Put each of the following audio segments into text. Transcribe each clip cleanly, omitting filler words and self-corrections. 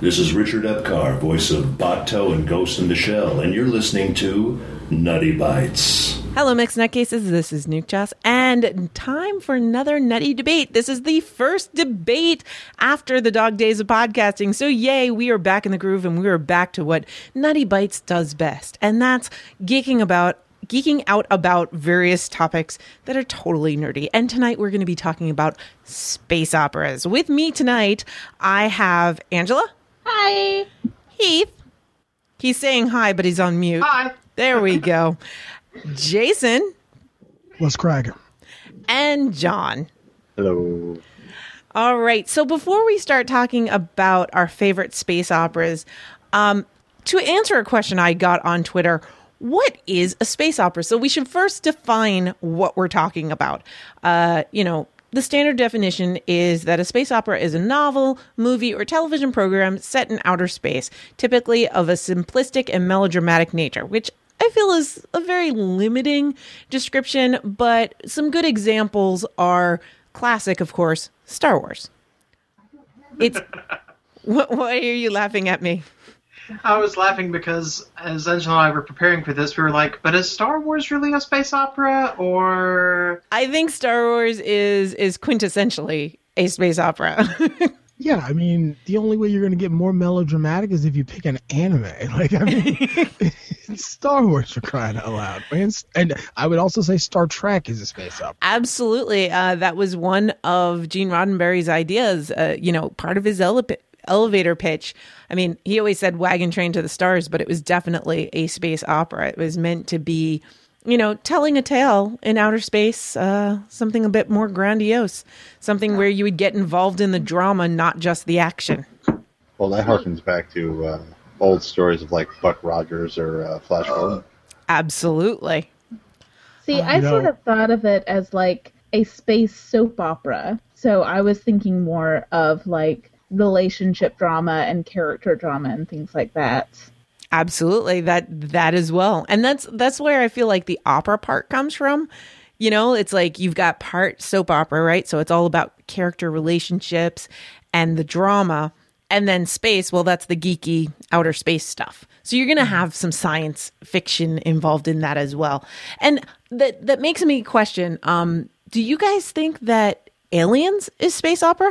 This is Richard Epcar, voice of Bato and Ghost in the Shell, and you're listening to Nutty Bites. Hello, Mixed Nutcases. This is Nuke Joss, and time for another nutty debate. This is the first debate after the dog days of podcasting. So yay, we are back in the groove, and we are back to what Nutty Bites does best, and that's geeking out about various topics that are totally nerdy. And tonight we're going to be talking about space operas. With me tonight, I have Angela. Hi. Heath. He's saying hi, but he's on mute. Hi. There we go. Jason. What's cracking? And John. Hello. All right. So before we start talking about our favorite space operas, to answer a question I got on Twitter, what is a space opera? So we should first define what we're talking about. The standard definition is that a space opera is a novel, movie, or television program set in outer space, typically of a simplistic and melodramatic nature, which I feel is a very limiting description, but some good examples are classic, of course, Star Wars. It's why are you laughing at me? I was laughing because as Angela and I were preparing for this, we were like, but is Star Wars really a space opera, or... I think Star Wars is quintessentially a space opera. Yeah, I mean, the only way you're going to get more melodramatic is if you pick an anime. It's Star Wars, for crying out loud, man. And I would also say Star Trek is a space opera. Absolutely. That was one of Gene Roddenberry's ideas, part of his elevator pitch. I mean, he always said wagon train to the stars, but it was definitely a space opera. It was meant to be, telling a tale in outer space, something a bit more grandiose, something where you would get involved in the drama, not just the action. Well, that harkens back to old stories of like Buck Rogers or Flash Gordon. Absolutely. See, I sort of thought of it as like a space soap opera. So I was thinking more of like relationship drama and character drama and things like that. Absolutely, that as well. And that's where I feel like the opera part comes from. It's like you've got part soap opera, right? So it's all about character relationships and the drama. And then space, well, that's the geeky outer space stuff. So you're going to have some science fiction involved in that as well. And that makes me question, do you guys think that Aliens is space opera?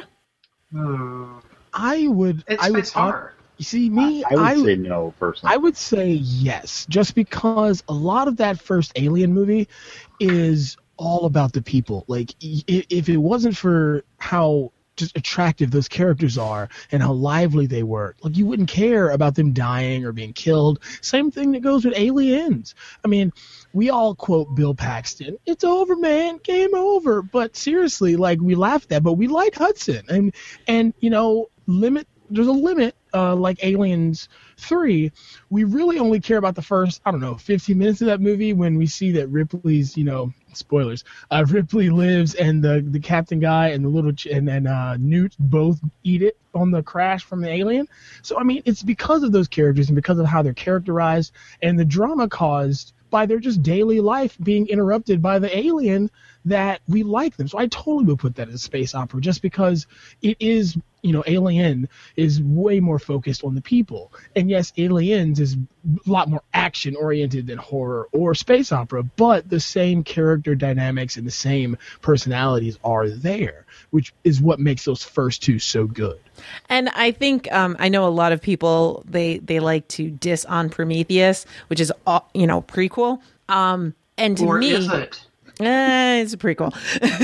I would horror. You see, me, I would say no, personally. I would say yes, just because a lot of that first Alien movie is all about the people. Like, if it wasn't for how just attractive those characters are and how lively they were, like, you wouldn't care about them dying or being killed. Same thing that goes with Aliens. I mean, we all quote Bill Paxton, "It's over, man, game over." But seriously, like, we laugh at that, but we like Hudson, and there's a limit. Like Aliens 3, we really only care about the first, 15 minutes of that movie when we see that Ripley's, spoilers, Ripley lives and the captain guy and the little and Newt both eat it on the crash from the alien. So, I mean, it's because of those characters and because of how they're characterized and the drama caused by their just daily life being interrupted by the alien that we like them. So I totally would put that as a space opera just because it is, Alien is way more focused on the people. And yes, Aliens is a lot more action oriented than horror or space opera, but the same character dynamics and the same personalities are there, which is what makes those first two so good. And I think I know a lot of people they like to diss on Prometheus, which is prequel. And to or me, is it? It's a prequel.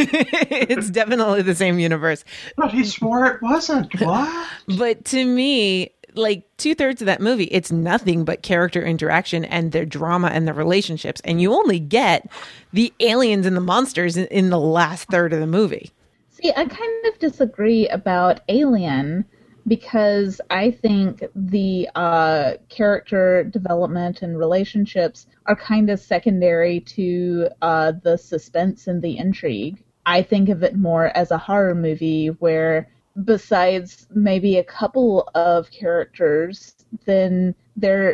It's definitely the same universe. But he swore it wasn't. What? But to me, like 2/3 of that movie, it's nothing but character interaction and their drama and the relationships. And you only get the aliens and the monsters in the last third of the movie. See, I kind of disagree about Alien because I think the character development and relationships are kind of secondary to the suspense and the intrigue. I think of it more as a horror movie where besides maybe a couple of characters, then they're,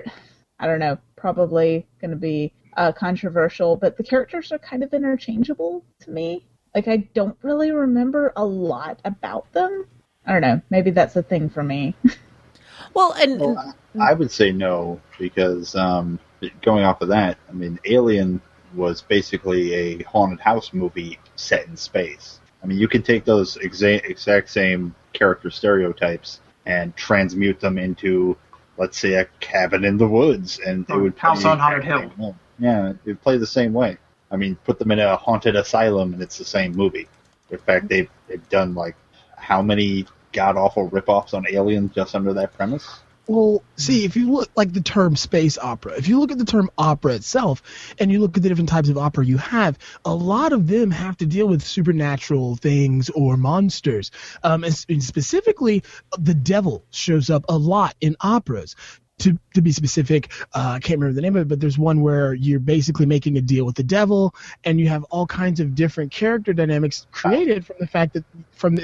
probably going to be controversial, but the characters are kind of interchangeable to me. Like, I don't really remember a lot about them. I don't know. Maybe that's a thing for me. Well, and Well, I would say no because going off of that, I mean, Alien was basically a haunted house movie set in space. I mean, you could take those exact same character stereotypes and transmute them into, let's say, a cabin in the woods, and it would House play on Haunted Hill. Yeah, it would play the same way. I mean, put them in a haunted asylum, and it's the same movie. In fact, they've done like how many god awful ripoffs on Alien just under that premise? Well, see, if you look like the term space opera, if you look at the term opera itself, and you look at the different types of opera you have, a lot of them have to deal with supernatural things or monsters. And specifically, the devil shows up a lot in operas. To be specific, I can't remember the name of it, but there's one where you're basically making a deal with the devil, and you have all kinds of different character dynamics created from the fact that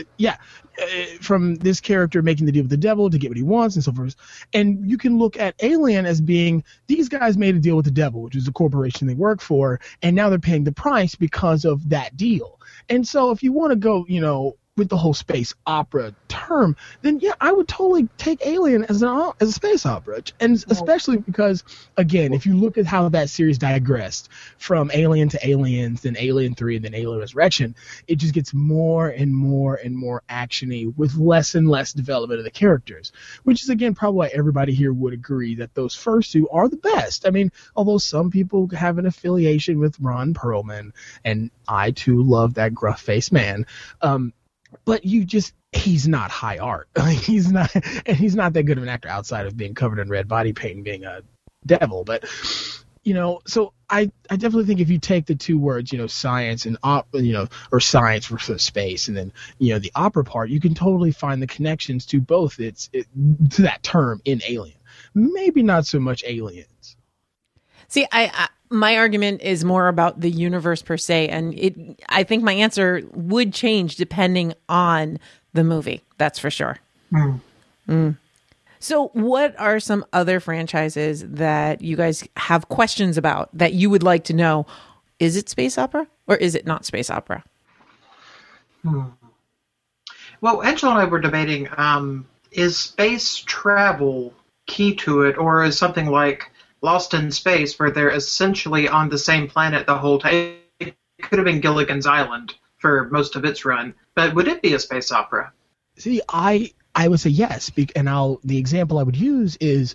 from this character making the deal with the devil to get what he wants and so forth. And you can look at Alien as being, these guys made a deal with the devil, which is the corporation they work for, and now they're paying the price because of that deal. And so if you want to go, with the whole space opera term, then yeah, I would totally take Alien as a space opera, and especially because, again, if you look at how that series digressed from Alien to Aliens, then Alien 3, and then Alien Resurrection, it just gets more and more and more action-y with less and less development of the characters, which is, again, probably why everybody here would agree that those first two are the best. I mean, although some people have an affiliation with Ron Perlman, and I, too, love that gruff-faced man, but he's not high art. He's not that good of an actor outside of being covered in red body paint and being a devil. But, so I definitely think if you take the two words, science and or science versus space, and then, the opera part, you can totally find the connections to both to that term in Alien. Maybe not so much Aliens. See, my argument is more about the universe per se, and I think my answer would change depending on the movie. That's for sure. So what are some other franchises that you guys have questions about that you would like to know? Is it space opera or is it not space opera? Well, Angela and I were debating, is space travel key to it, or is something like Lost in Space, where they're essentially on the same planet the whole time? It could have been Gilligan's Island for most of its run, but would it be a space opera? See, I would say yes, and the example I would use is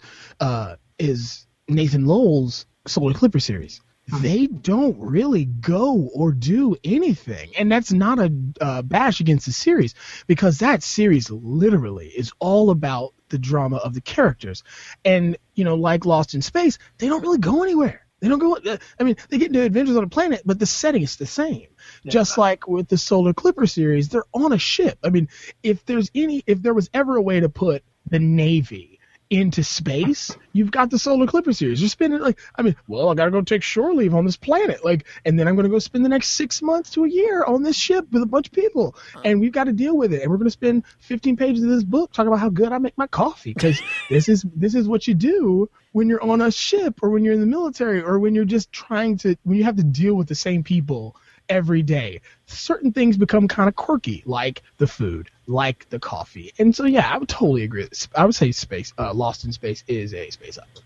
Nathan Lowell's Solar Clipper series. They don't really go or do anything, and that's not a bash against the series, because that series literally is all about the drama of the characters. And like Lost in Space, they don't really go anywhere. They don't go. I mean, they get into adventures on a planet, but the setting is the same. Yeah. Just like with the Solar Clipper series, they're on a ship. I mean, if there was ever a way to put the Navy into space, you've got the Solar Clipper series. You're spending I gotta go take shore leave on this planet, and then I'm gonna go spend the next 6 months to a year on this ship with a bunch of people, and we've got to deal with it. And we're gonna spend 15 pages of this book talking about how good I make my coffee, because this is what you do when you're on a ship, or when you're in the military, or when you're just when you have to deal with the same people every day. Certain things become kind of quirky, like the food, like the coffee. And so, yeah, I would totally agree. I would say Lost in Space is a space opera.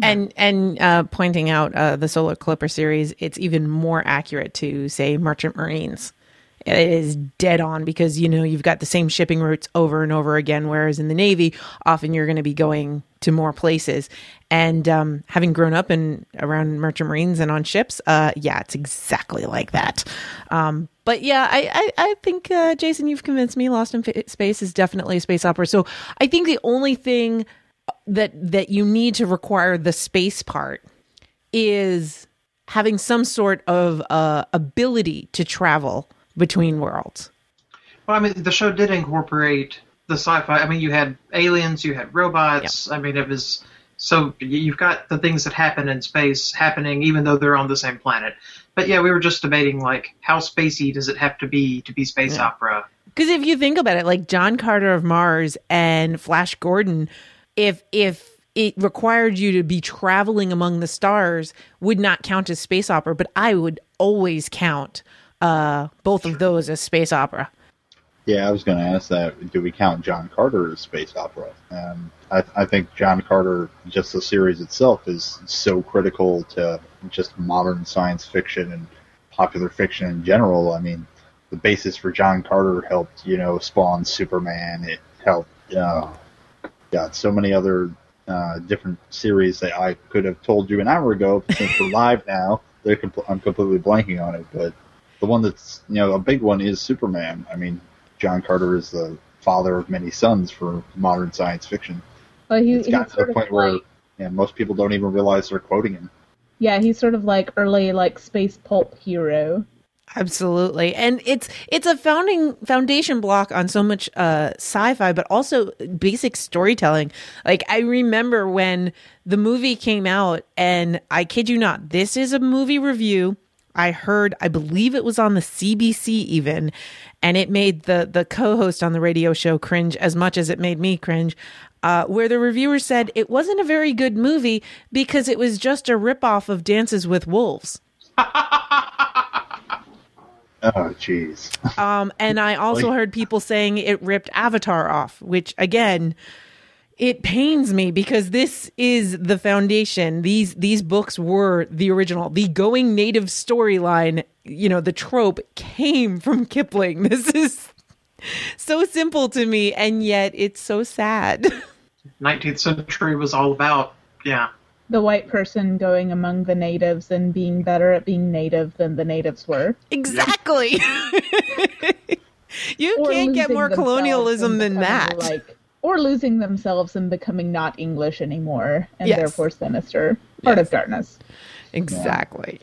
And pointing out the Solar Clipper series, it's even more accurate to, say, Merchant Marines. It is dead on, because, you've got the same shipping routes over and over again, whereas in the Navy, often you're going to be going to more places. And having grown up around Merchant Marines and on ships, it's exactly like that. But yeah, I think, Jason, you've convinced me. Lost in Space is definitely a space opera. So I think the only thing that you need to require the space part is having some sort of ability to travel between worlds. Well, I mean, the show did incorporate the sci-fi. I mean, you had aliens, you had robots. Yep. I mean, it was... So you've got the things that happen in space happening even though they're on the same planet. But yeah, we were just debating, how spacey does it have to be space opera? Because if you think about it, like John Carter of Mars and Flash Gordon, if it required you to be traveling among the stars, would not count as space opera. But I would always count both of those as space opera. Yeah, I was going to ask that. Do we count John Carter as space opera? I think John Carter, just the series itself, is so critical to just modern science fiction and popular fiction in general. I mean, the basis for John Carter helped, spawn Superman. It helped, so many other different series that I could have told you an hour ago, but since we're live now, I'm completely blanking on it. But the one that's, a big one is Superman. I mean, John Carter is the father of many sons for modern science fiction. Well, It's gotten to the point where most people don't even realize they're quoting him. Yeah, he's sort of like early space pulp hero. Absolutely. And it's a foundation block on so much sci-fi, but also basic storytelling. Like, I remember when the movie came out, and I kid you not, this is a movie review I believe it was on the CBC even, and it made the co-host on the radio show cringe as much as it made me cringe, where the reviewer said it wasn't a very good movie because it was just a ripoff of Dances with Wolves. Oh, jeez. And I also heard people saying it ripped Avatar off, which, again, it pains me because this is the foundation. These books were the original. The going native storyline, the trope came from Kipling. This is so simple to me, and yet it's so sad. 19th century was all about, the white person going among the natives and being better at being native than the natives were. Exactly. You can't get more colonialism than that. Or losing themselves and becoming not English anymore, and Yes. therefore sinister. Part of darkness. Exactly.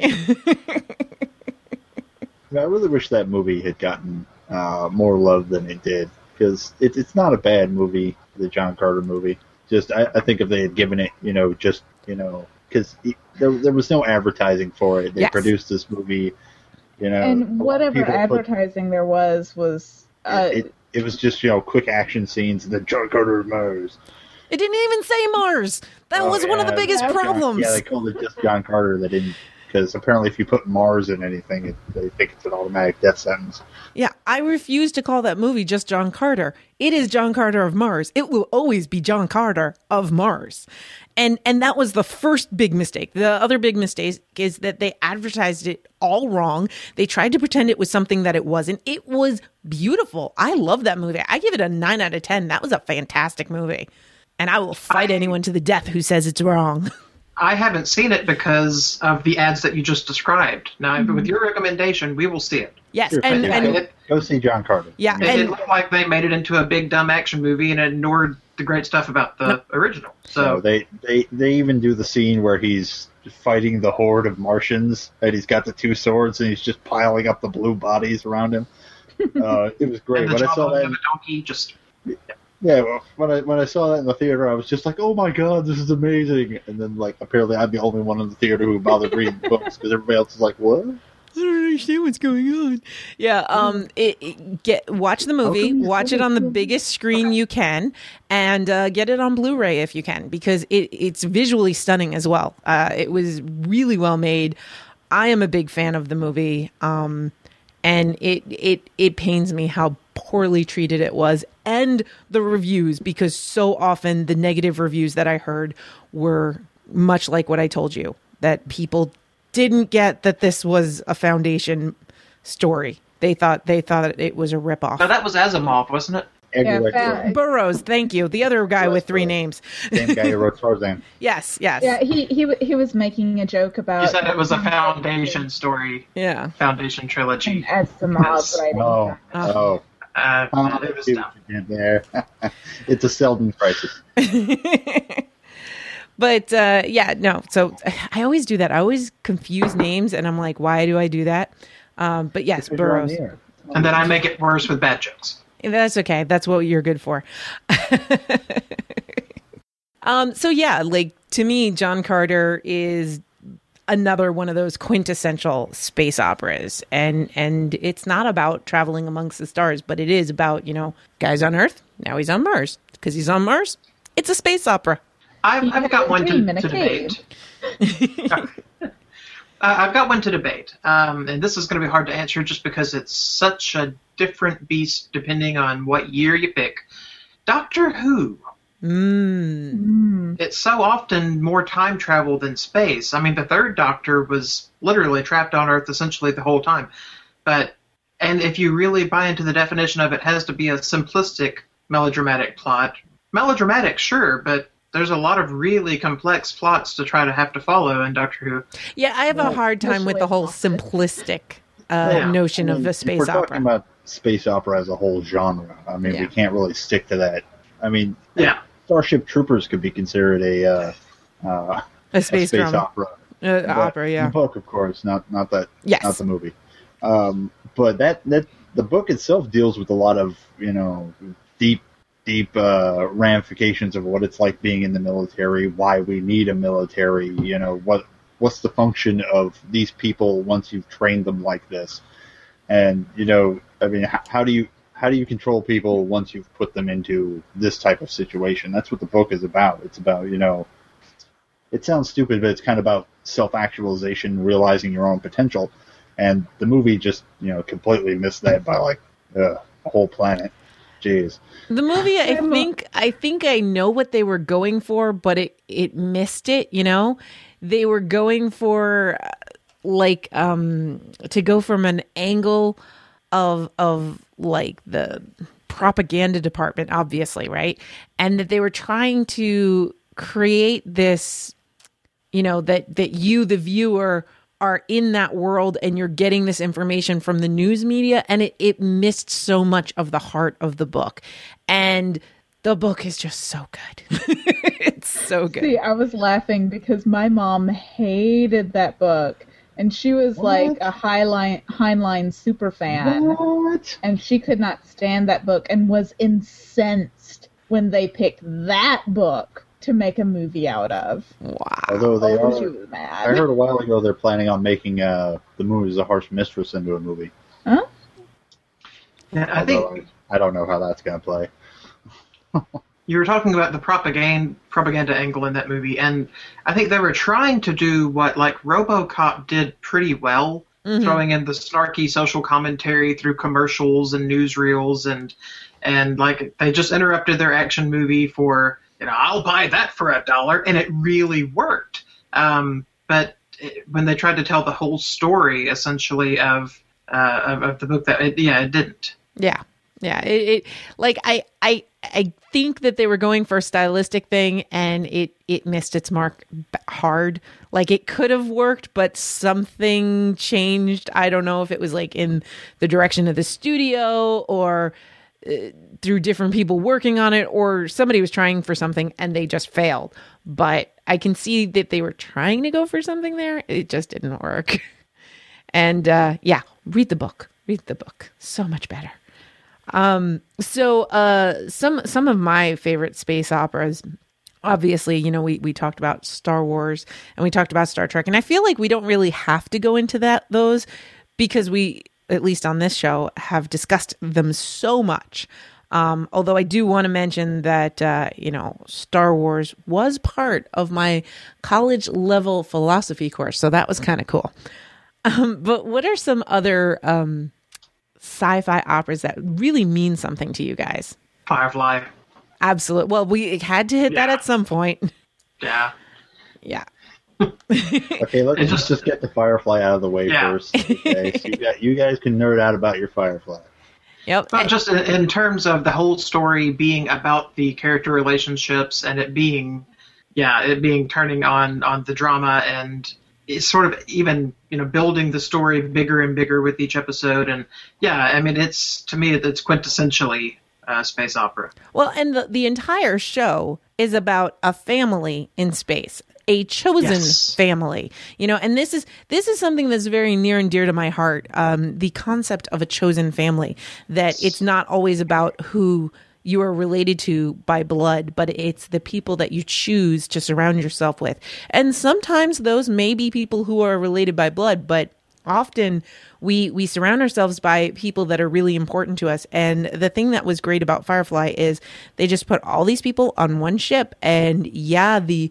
I really wish that movie had gotten more love than it did, because it's not a bad movie, the John Carter movie. Just I think if they had given it, because there was no advertising for it. They Yes. produced this movie, And whatever advertising there was it was just quick action scenes and then John Carter Mars. It didn't even say Mars. That was one of the biggest That's right. problems. Yeah, they called it just John Carter. They didn't, because apparently if you put Mars in anything, they think it's an automatic death sentence. Yeah, I refuse to call that movie just John Carter. It is John Carter of Mars. It will always be John Carter of Mars. And that was the first big mistake. The other big mistake is that they advertised it all wrong. They tried to pretend it was something that it wasn't. It was beautiful. I love that movie. I give it a 9 out of 10. That was a fantastic movie. And I will fight anyone to the death who says it's wrong. I haven't seen it because of the ads that you just described. Now, with your recommendation, we will see it. Yes, Sure, and go see John Carter. yeah, It looked like they made it into a big dumb action movie and ignored the great stuff about the original. So they even do the scene where he's fighting the horde of Martians and he's got the two swords and he's just piling up the blue bodies around him. It was great. and the When I saw jawbone that, of a donkey just yeah, well, when I saw that in the theater, I was just like, "Oh my god, this is amazing!" And then, apparently, I'm the only one in the theater who bothered reading books because everybody else is like, "What?" I don't understand what's going on. Yeah, watch the movie, watch it on the biggest screen you can, and get it on Blu-ray if you can, because it's visually stunning as well. It was really well made. I am a big fan of the movie, and it pains me how poorly treated it was, and the reviews, because so often the negative reviews that I heard were much like what I told you, that people didn't get that this was a foundation story. They thought it was a ripoff. No, that was Asimov, wasn't it? Edgar Yeah, Wright Burroughs, Burroughs, thank you. The other guy with 3 names. same guy who wrote Tarzan. Yes. Yeah, he was making a joke about. You said it was a foundation story, Yeah. foundation trilogy. Asimov writing. Oh, It was dumb. there. It's a Selden crisis. But no. So I always do that. I always confuse names, and I'm like, why do I do that? But yes, Because you're on Burroughs. the air. And then I make it worse with bad jokes. That's okay. That's what you're good for. So yeah, to me, John Carter is another one of those quintessential space operas, and it's not about traveling amongst the stars, but it is about, guys on Earth, now he's on Mars. Because he's on Mars, it's a space opera. I've got one to dream in a debate. I've got one to debate, and this is going to be hard to answer just because it's such a different beast depending on what year you pick. Doctor Who. It's so often more time travel than space. I mean, the third Doctor was literally trapped on Earth essentially the whole time. And if you really buy into the definition of it has to be a simplistic melodramatic plot. Melodramatic, sure, but there's a lot of really complex plots to try to have to follow in Doctor Who. Yeah, I have a hard time with the whole simplistic notion of a space we're opera. talking about space opera as a whole genre. I mean, we can't really stick to that. I mean, Starship Troopers could be considered a space opera. Opera, yeah. The book, of course, not the movie. But the book itself deals with a lot of deep ramifications of what it's like being in the military, why we need a military, what's the function of these people once you've trained them like this, and I mean, how do you control people once you've put them into this type of situation? That's what the book is about. It's about it sounds stupid, but it's kind of about self-actualization, realizing your own potential, and the movie just completely missed that by like a whole planet. Jeez. The movie, I think I know what they were going for, but it missed it. They were going for to go from an angle of like the propaganda department, obviously, right? And that they were trying to create this, that you, the viewer, are in that world and you're getting this information from the news media, and it missed so much of the heart of the book. And the book is just so good. It's so good. See, I was laughing because my mom hated that book, and she was like a Heinlein super fan. What? And she could not stand that book and was incensed when they picked that book to make a movie out of. Wow. Although she was mad. I heard a while ago they're planning on making the movie The Harsh Mistress into a movie. Huh? Yeah, I don't know how that's going to play. You were talking about the propaganda angle in that movie, and I think they were trying to do what like RoboCop did pretty well, throwing in the snarky social commentary through commercials and newsreels, and like they just interrupted their action movie for I'll buy that for $1, and it really worked. But when they tried to tell the whole story, essentially of the book, it didn't. Yeah. It like I think that they were going for a stylistic thing, and it missed its mark hard. Like it could have worked, but something changed. I don't know if it was like in the direction of the studio or through different people working on it, or somebody was trying for something and they just failed. But I can see that they were trying to go for something there. It just didn't work. And read the book. So much better. Some of my favorite space operas, obviously, we talked about Star Wars and we talked about Star Trek, and I feel like we don't really have to go into those because we, at least on this show, have discussed them so much. Although I do want to mention that, Star Wars was part of my college level philosophy course. So that was kind of cool. But what are some other sci-fi operas that really mean something to you guys? Firefly. Absolutely. Well, we had to hit that at some point. Yeah. Yeah. Okay, let's just get the Firefly out of the way first. Okay? So you guys can nerd out about your Firefly. Yep. But just in terms of the whole story being about the character relationships and it being turning on the drama, and it's sort of even building the story bigger and bigger with each episode, and it's quintessentially space opera. Well, and the entire show is about a family in space. A chosen family, and this is something that's very near and dear to my heart. The concept of a chosen family, that it's not always about who you are related to by blood, but it's the people that you choose to surround yourself with. And sometimes those may be people who are related by blood, but often we surround ourselves by people that are really important to us. And the thing that was great about Firefly is they just put all these people on one ship, and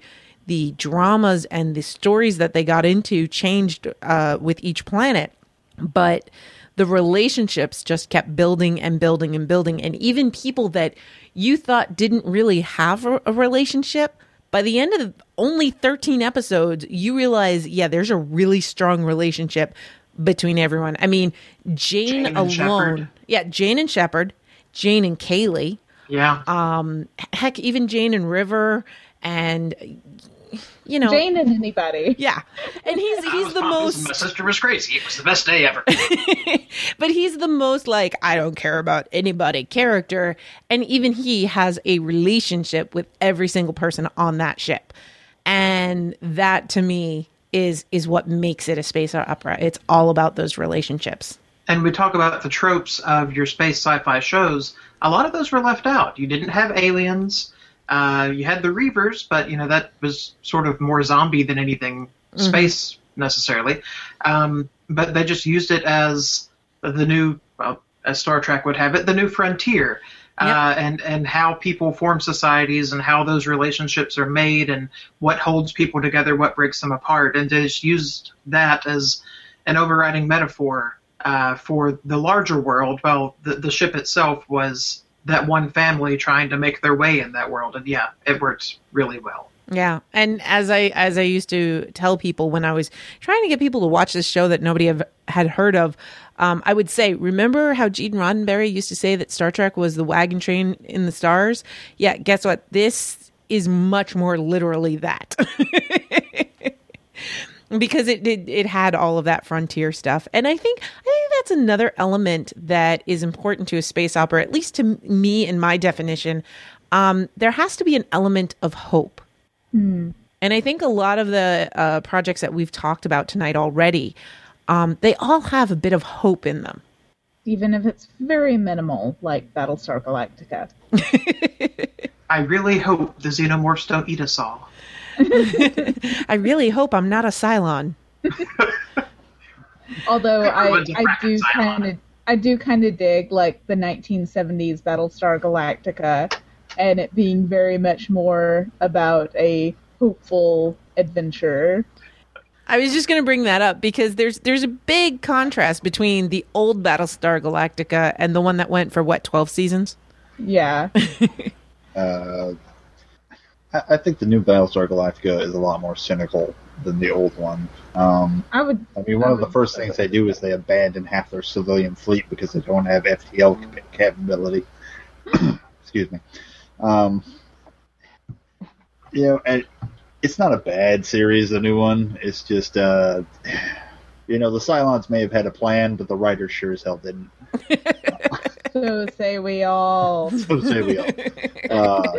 the dramas and the stories that they got into changed with each planet, but the relationships just kept building and building and building. And even people that you thought didn't really have a relationship, by the end of only 13 episodes, you realize, yeah, there's a really strong relationship between everyone. I mean, Jane and alone. Shepard. Yeah, Jane and Shepard, Jane and Kaylee. Yeah. Heck, even Jane and River, and you know, Jane and anybody. yeah, and he's the most. My sister was crazy. It was the best day ever. But he's the most like, I don't care about anybody character, and even he has a relationship with every single person on that ship, and that to me is what makes it a space opera. It's all about those relationships. And we talk about the tropes of your space sci-fi shows. A lot of those were left out. You didn't have aliens. You had the Reavers, but that was sort of more zombie than anything space necessarily. But they just used it as the new, well, as Star Trek would have it, the new frontier. Yep. And how people form societies and how those relationships are made and what holds people together, what breaks them apart. And they just used that as an overriding metaphor for the larger world. Well, the ship itself was that one family trying to make their way in that world. And yeah, it works really well. Yeah. And as I used to tell people when I was trying to get people to watch this show that nobody had heard of, I would say, remember how Gene Roddenberry used to say that Star Trek was the wagon train in the stars? Yeah, guess what? This is much more literally that. Because it had all of that frontier stuff. And I think that's another element that is important to a space opera, at least to me in my definition. There has to be an element of hope. And I think a lot of the projects that we've talked about tonight already, they all have a bit of hope in them. Even if it's very minimal, like Battlestar Galactica. I really hope the xenomorphs don't eat us all. I really hope I'm not a Cylon. Although Everyone's a I do Cylon. kind of dig like the 1970s Battlestar Galactica, and it being very much more about a hopeful adventure. I was just going to bring that up because there's a big contrast between the old Battlestar Galactica and the one that went for 12 seasons? Yeah. I think the new Battlestar Galactica is a lot more cynical than the old one. One of the first things they do is they abandon half their civilian fleet because they don't have FTL capability. Excuse me. And it's not a bad series, the new one. It's just, the Cylons may have had a plan, but the writers sure as hell didn't. So say we all. So say we all.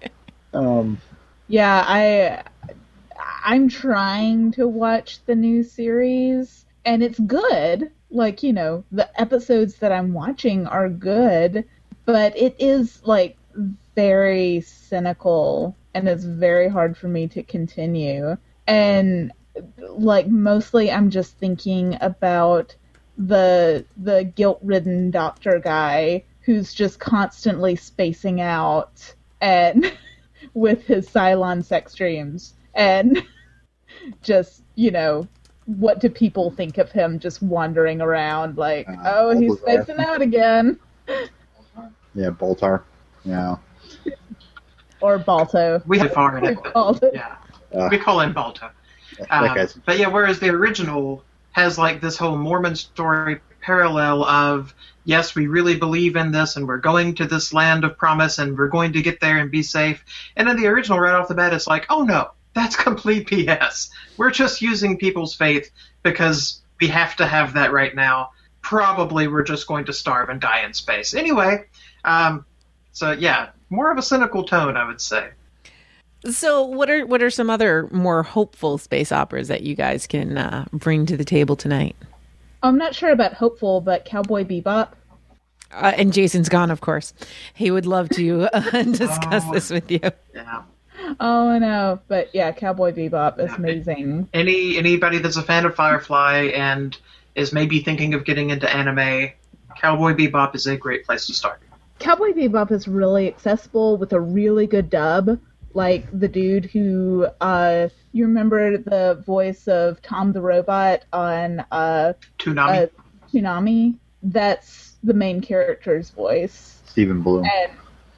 Yeah, I'm trying to watch the new series, and it's good. Like, the episodes that I'm watching are good, but it is, like, very cynical, and it's very hard for me to continue. And, like, mostly I'm just thinking about the guilt-ridden doctor guy who's just constantly spacing out and with his Cylon sex dreams, and just, what do people think of him just wandering around like, oh, he's spacing out again. Yeah, Boltar. Yeah. Or Balto. We have far and Balto. Yeah. We call him Balto. That guy's... But yeah, whereas the original has like this whole Mormon story parallel of, yes, we really believe in this and we're going to this land of promise and we're going to get there and be safe. And in the original, right off the bat, it's like, oh no, that's complete BS. We're just using people's faith because we have to have that right now. Probably we're just going to starve and die in space. Anyway, so yeah, more of a cynical tone, I would say. So what are some other more hopeful space operas that you guys can bring to the table tonight? I'm not sure about hopeful, but Cowboy Bebop. And Jason's gone, of course. He would love to discuss this with you. Yeah. Oh, I know. But yeah, Cowboy Bebop is amazing. Anybody that's a fan of Firefly and is maybe thinking of getting into anime, Cowboy Bebop is a great place to start. Cowboy Bebop is really accessible with a really good dub. like the dude who you remember the voice of Tom the Robot on Toonami. Toonami? That's the main character's voice. Stephen Bloom. And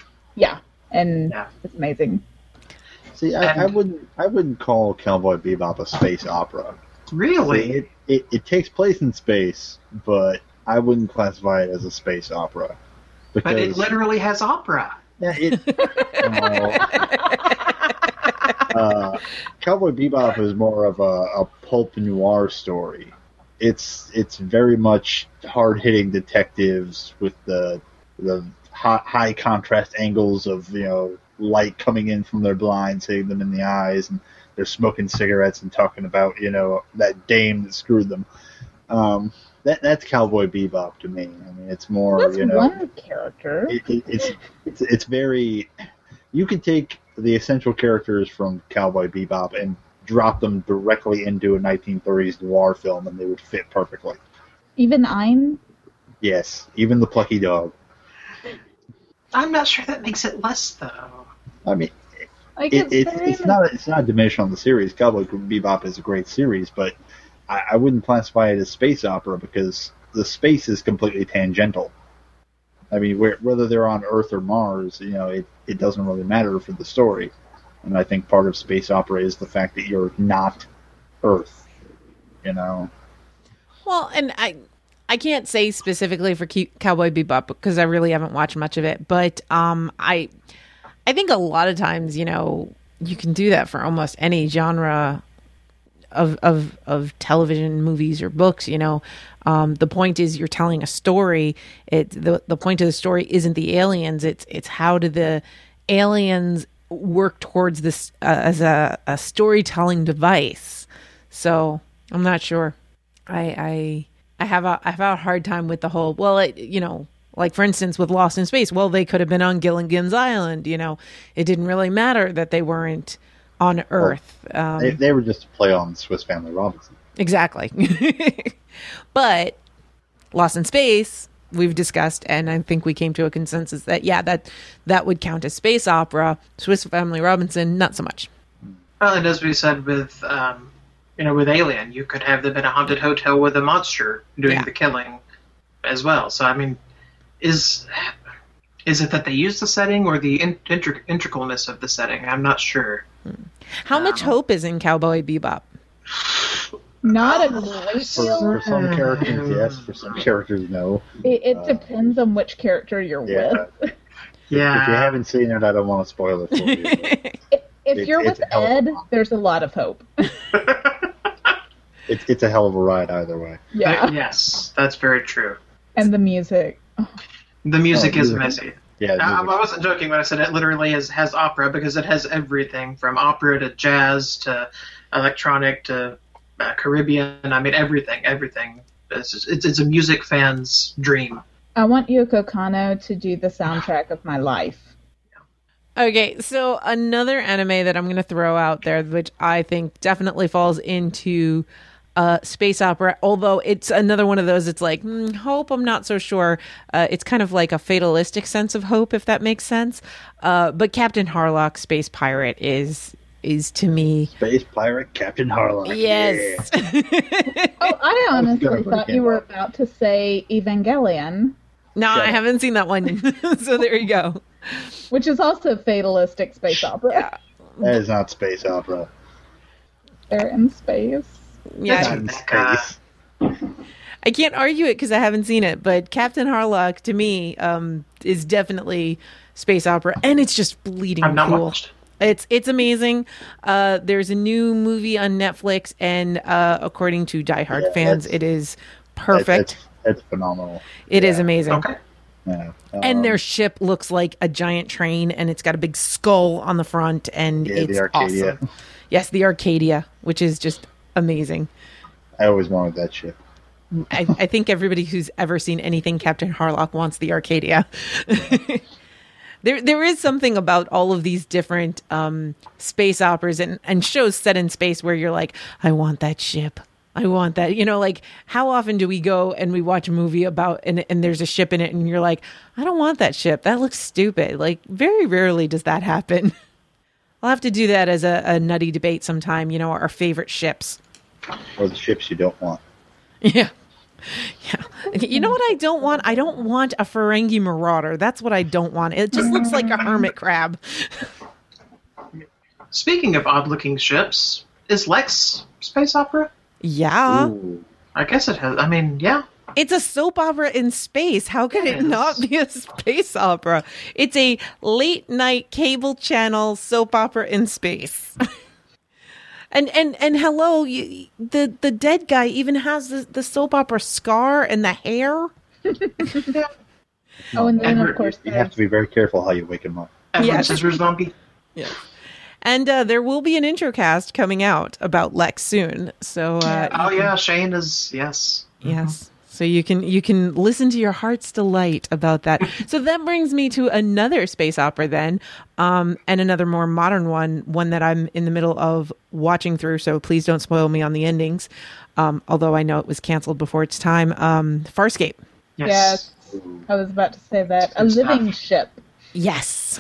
it's amazing. See, I wouldn't call Cowboy Bebop a space opera. Really? See, it takes place in space, but I wouldn't classify it as a space opera. But it literally has opera. Yeah, Cowboy Bebop is more of a pulp noir story. It's very much hard-hitting detectives with the high contrast angles of light coming in from their blinds, hitting them in the eyes, and they're smoking cigarettes and talking about that dame that screwed them. That's Cowboy Bebop to me. I mean, it's more that's one character. It's very. You could take the essential characters from Cowboy Bebop and drop them directly into a 1930s noir film, and they would fit perfectly. Even Ein? Yes, even the plucky dog. I'm not sure that makes it less, though. I mean, it's not a diminish on the series. Cowboy Bebop is a great series, but I wouldn't classify it as space opera because the space is completely tangential. I mean, whether they're on Earth or Mars, it doesn't really matter for the story. And I think part of space opera is the fact that you're not Earth. Well, and I can't say specifically for Cowboy Bebop because I really haven't watched much of it, but I think a lot of times, you can do that for almost any genre of television, movies, or books. The point is you're telling a story. The point of the story isn't the aliens. It's how do the aliens work towards this as a storytelling device. So I'm not sure. I have a hard time with the whole. Well, like for instance with Lost in Space. Well, they could have been on Gilligan's Island. It didn't really matter that they weren't on Earth. They were just a play on Swiss Family Robinson. Exactly. But Lost in Space, we've discussed, and I think we came to a consensus that, that would count as space opera. Swiss Family Robinson, not so much. Well, and as we said with, with Alien, you could have them in a haunted hotel with a monster doing the killing as well. So, I mean, is it that they use the setting or the intricalness of the setting? I'm not sure. How much hope is in Cowboy Bebop? Not a great deal. For some characters, yes. For some characters, no. It depends on which character you're with. Yeah. If you haven't seen it, I don't want to spoil it for you. If you're with Ed, there's a lot of hope. It's a hell of a ride either way. Yeah. Yes, that's very true. And the music. The music is amazing. Yeah, I wasn't joking when I said it literally has opera because it has everything from opera to jazz to electronic to Caribbean. I mean, everything. It's a music fan's dream. I want Yoko Kanno to do the soundtrack of my life. Okay, so another anime that I'm going to throw out there, which I think definitely falls into space opera, although it's another one of those, it's like, hope, I'm not so sure. It's kind of like a fatalistic sense of hope, if that makes sense. But Captain Harlock, Space Pirate, is to me... Space Pirate Captain Harlock. Yes. Yeah. I honestly thought you were about to say Evangelion. No, I haven't seen that one. So there you go. Which is also fatalistic space opera. Yeah. That is not space opera. They're in space. Yeah. In space. I can't argue it because I haven't seen it, but Captain Harlock, to me, is definitely space opera, and it's just bleeding I've not cool. watched. It's amazing. There's a new movie on Netflix, and according to diehard fans, it is perfect. It's phenomenal. It is amazing. Okay. Yeah. And their ship looks like a giant train, and it's got a big skull on the front, and it's the Arcadia. awesome. Yes, the Arcadia, which is just amazing. I always wanted that ship. I think everybody who's ever seen anything Captain Harlock wants the Arcadia. There is something about all of these different space operas and shows set in space where you're like, I want that ship. I want that. Like, how often do we go and we watch a movie about and there's a ship in it and you're like, I don't want that ship. That looks stupid. Like, very rarely does that happen. I'll have to do that as a nutty debate sometime, our favorite ships. Or the ships you don't want. Yeah. Yeah. You know what I don't want? I don't want a Ferengi Marauder. That's what I don't want. It just looks like a hermit crab. Speaking of odd-looking ships, is Lex space opera? Yeah. Ooh. I guess it has. I mean, yeah. It's a soap opera in space. How could it Yes. not be a space opera? It's a late night cable channel soap opera in space. and hello, the dead guy even has the soap opera scar and the hair. Oh, and then of course You have to be very careful how you wake him up. Edward Yes. Scissorzombie. Yeah. And there will be an intro cast coming out about Lex soon. So Oh yeah, Shane is yes. yes. So you can listen to your heart's delight about that. So that brings me to another space opera then, and another more modern one that I'm in the middle of watching through. So please don't spoil me on the endings. Although I know it was canceled before its time. Farscape. Yes. I was about to say that. A Good stuff. living ship. Yes.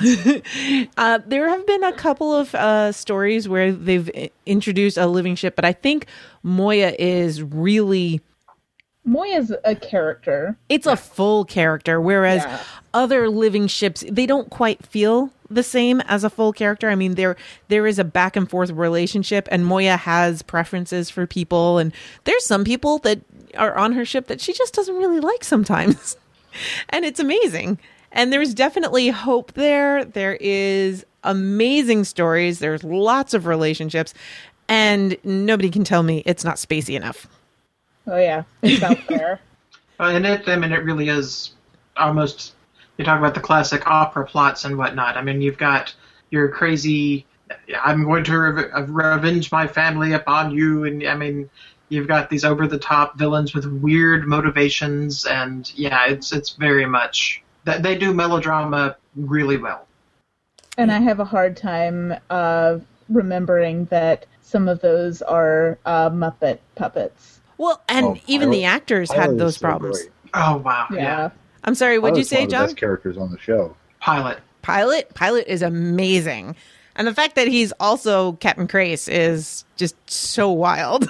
There have been a couple of stories where they've introduced a living ship, but I think Moya is really... Moya's a character. It's a full character, whereas Yeah. other living ships, they don't quite feel the same as a full character. I mean, there is a back and forth relationship, and Moya has preferences for people, and there's some people that are on her ship that she just doesn't really like sometimes. And it's amazing. And there's definitely hope there. There is amazing stories. There's lots of relationships, and nobody can tell me it's not spacey enough. Oh yeah, it's out there. And it really is almost. You talk about the classic opera plots and whatnot. I mean, you've got your crazy. I'm going to revenge my family upon you, and I mean, you've got these over-the-top villains with weird motivations, and yeah, it's very much that they do melodrama really well. And I have a hard time remembering that some of those are Muppet puppets. Well, and even the actors had Pilot those is so problems. great. Oh wow! Yeah. I'm sorry, what'd you Pilot's say, one of the John? best characters on the show. Pilot. Pilot is amazing. And the fact that he's also Captain Crace is just so wild.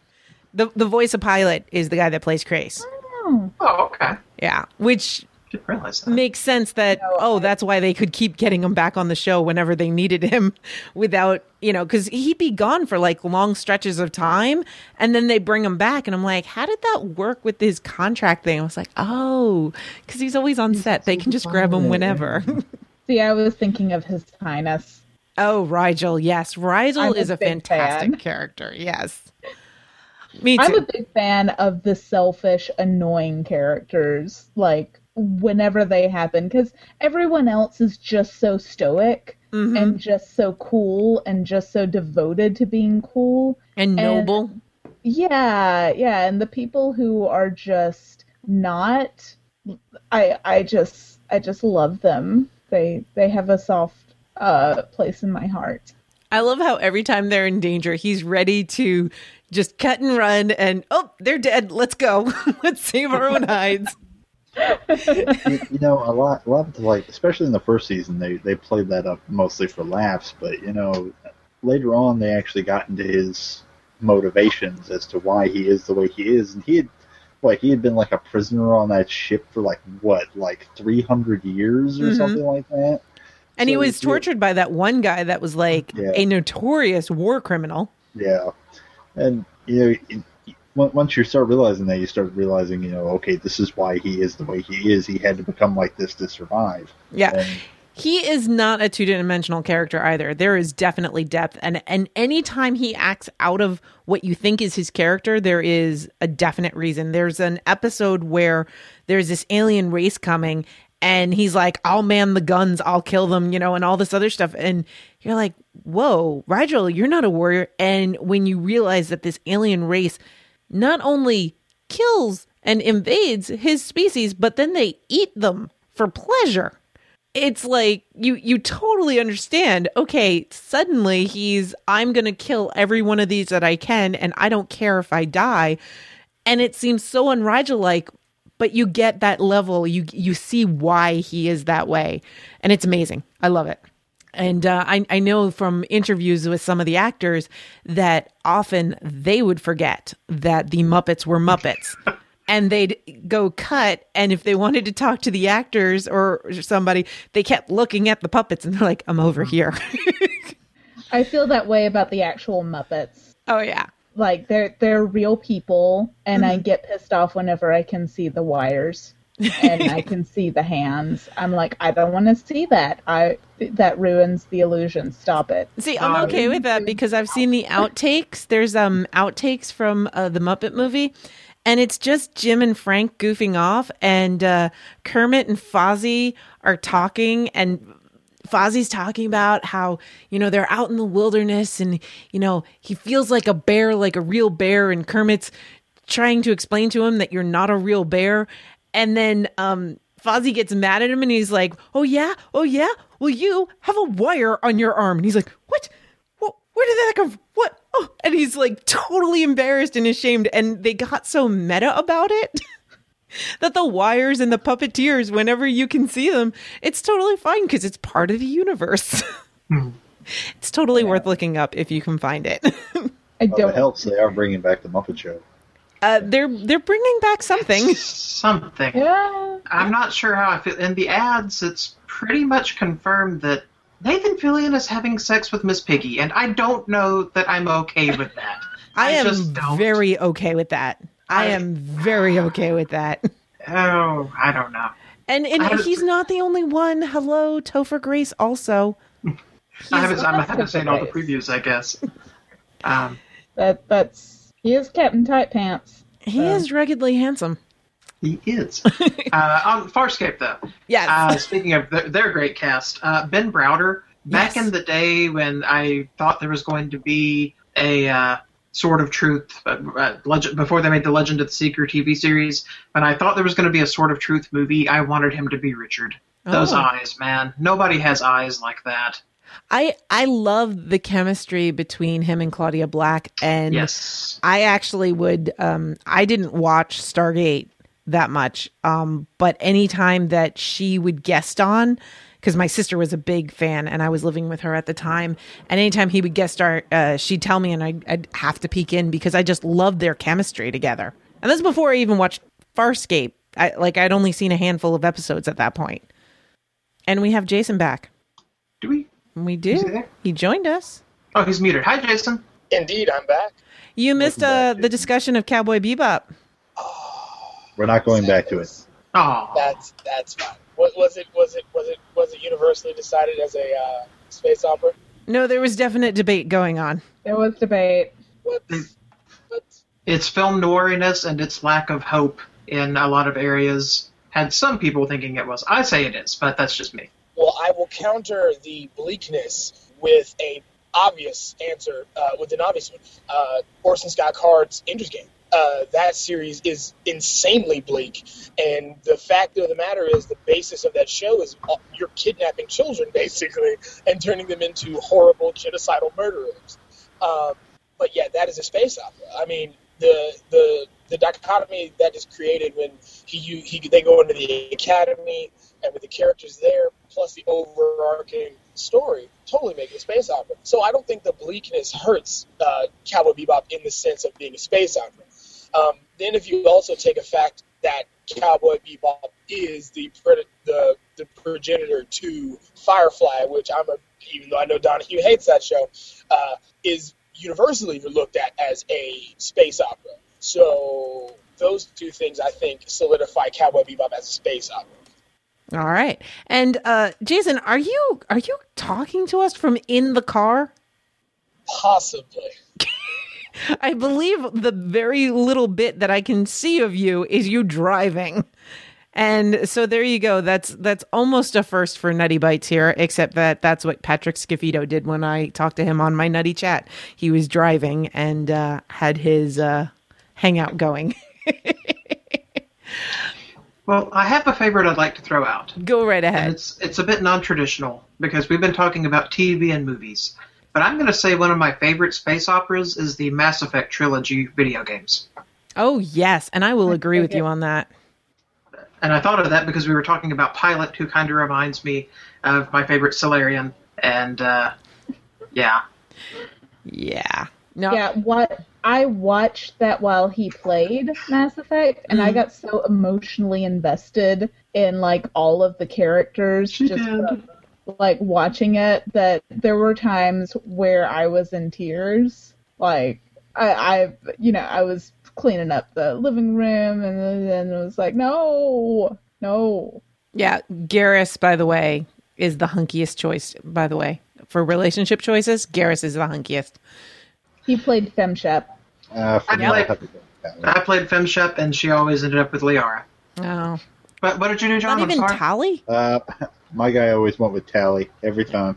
The voice of Pilot is the guy that plays Crace. Oh, Oh, okay. Yeah, which Didn't realize that. makes sense that, that's why they could keep getting him back on the show whenever they needed him without, because he'd be gone for like long stretches of time and then they bring him back. And I'm like, how did that work with his contract thing? I was like, oh, because he's always on set. They can just grab him whenever. see, I was thinking of His Highness. Oh, Rigel. Yes. Rigel I'm a is a big fantastic fan. character. Yes. Me too. I'm a big fan of the selfish, annoying characters, like, whenever they happen, because everyone else is just so stoic and just so cool and just so devoted to being cool. And noble. Yeah, and the people who are just not, I just love them. They have a soft place in my heart. I love how every time they're in danger, he's ready to just cut and run and, oh, they're dead. Let's go. Let's save our own hides. A lot of the, especially in the first season, they played that up mostly for laughs, but later on they actually got into his motivations as to why he is the way he is, and he had been like a prisoner on that ship for 300 years or something like that. And he was tortured by that one guy that was a notorious war criminal. Yeah, and once you start realizing that, you start realizing, okay, this is why he is the way he is. He had to become like this to survive. Yeah. And he is not a two-dimensional character either. There is definitely depth. And anytime he acts out of what you think is his character, there is a definite reason. There's an episode where there's this alien race coming and he's like, I'll man the guns, I'll kill them, and all this other stuff. And you're like, whoa, Rigel, you're not a warrior. And when you realize that this alien race not only kills and invades his species, but then they eat them for pleasure. It's like you totally understand. Okay, suddenly I'm going to kill every one of these that I can, and I don't care if I die. And it seems so un-Rigel-like, but you get that level. You see why he is that way, and it's amazing. I love it. And I know from interviews with some of the actors that often they would forget that the Muppets were Muppets. And they'd go cut, and if they wanted to talk to the actors or somebody, they kept looking at the puppets, and they're like, I'm over here. I feel that way about the actual Muppets. Oh, yeah. Like, they're real people, and I get pissed off whenever I can see the wires and I can see the hands. I'm like, I don't want to see that. That ruins the illusion. Stop it. See, I'm okay with that because I've seen the outtakes. There's outtakes from the Muppet movie. And it's just Jim and Frank goofing off, and Kermit and Fozzie are talking, and Fozzie's talking about how, they're out in the wilderness, and, he feels like a bear, like a real bear, and Kermit's trying to explain to him that you're not a real bear. And then Fozzie gets mad at him, and he's like, oh, yeah? Well, you have a wire on your arm. And he's like, what? Where did that come from? What? Oh, and he's like totally embarrassed and ashamed. And they got so meta about it that the wires and the puppeteers, whenever you can see them, it's totally fine because it's part of the universe. It's totally worth looking up if you can find it. If it helps, they are bringing back the Muppet Show. They're bringing back something. Something. Yeah. I'm not sure how I feel. In the ads, it's pretty much confirmed that Nathan Fillion is having sex with Miss Piggy, and I don't know that I'm okay with that. I am just don't. very okay with that. I am very okay with that. Oh, I don't know. And he's not the only one. Hello, Topher Grace also. I haven't seen all the previews, I guess. He is Captain Tight Pants. He is ruggedly handsome. He is. On Farscape, though. Yes. Speaking of their great cast, Ben Browder, back in the day when I thought there was going to be a Sword of Truth, before they made the Legend of the Seeker TV series, when I thought there was going to be a Sword of Truth movie, I wanted him to be Richard. Those eyes, man. Nobody has eyes like that. I love the chemistry between him and Claudia Black, and yes. I actually would. I didn't watch Stargate that much, but anytime that she would guest on, because my sister was a big fan and I was living with her at the time, and anytime he would guest star, she'd tell me, and I'd have to peek in because I just loved their chemistry together. And this is before I even watched Farscape. I'd only seen a handful of episodes at that point. And we have Jason back. Do we? We do. He joined us. Oh, he's muted. Hi, Jason. Indeed, I'm back. You missed the discussion of Cowboy Bebop. We're not going back to it. Oh, that's fine. Was it universally decided as a space opera? No, there was definite debate going on. There was debate. What? Its film noiriness and its lack of hope in a lot of areas had some people thinking it was. I say it is, but that's just me. Well, I will counter the bleakness with an obvious answer, Orson Scott Card's Ender's Game. That series is insanely bleak, and the fact of the matter is the basis of that show is you're kidnapping children, basically, and turning them into horrible genocidal murderers. But yeah, that is a space opera. I mean, the dichotomy that is created when they go into the academy and with the characters there, plus the overarching story, totally make it a space opera. So I don't think the bleakness hurts Cowboy Bebop in the sense of being a space opera. Then if you also take a fact that Cowboy Bebop is the progenitor to Firefly, which even though I know Donahue hates that show, is universally looked at as a space opera. So those two things, I think, solidify Cowboy Bebop as a space opera. All right. And Jason, are you talking to us from in the car? Possibly. I believe the very little bit that I can see of you is you driving. And so there you go. That's almost a first for Nutty Bites here, except that's what Patrick Scafito did when I talked to him on my Nutty Chat. He was driving and had his hangout going. Well, I have a favorite I'd like to throw out. Go right ahead. And it's a bit non-traditional because we've been talking about TV and movies. But I'm going to say one of my favorite space operas is the Mass Effect trilogy video games. Oh, yes. And I will agree with you on that. And I thought of that because we were talking about Pilot, who kind of reminds me of my favorite Solarian. And yeah. Yeah. No. Yeah, what I watched that while he played Mass Effect, and I got so emotionally invested in like all of the characters from like watching it that there were times where I was in tears. Like I was cleaning up the living room, and then it was like, no. Yeah, Garrus, by the way, is the hunkiest choice. By the way, for relationship choices, Garrus is the hunkiest. He played FemShep. I played FemShep, and she always ended up with Liara. Oh. But what did you do, John? Not even Tali? My guy always went with Tali every time.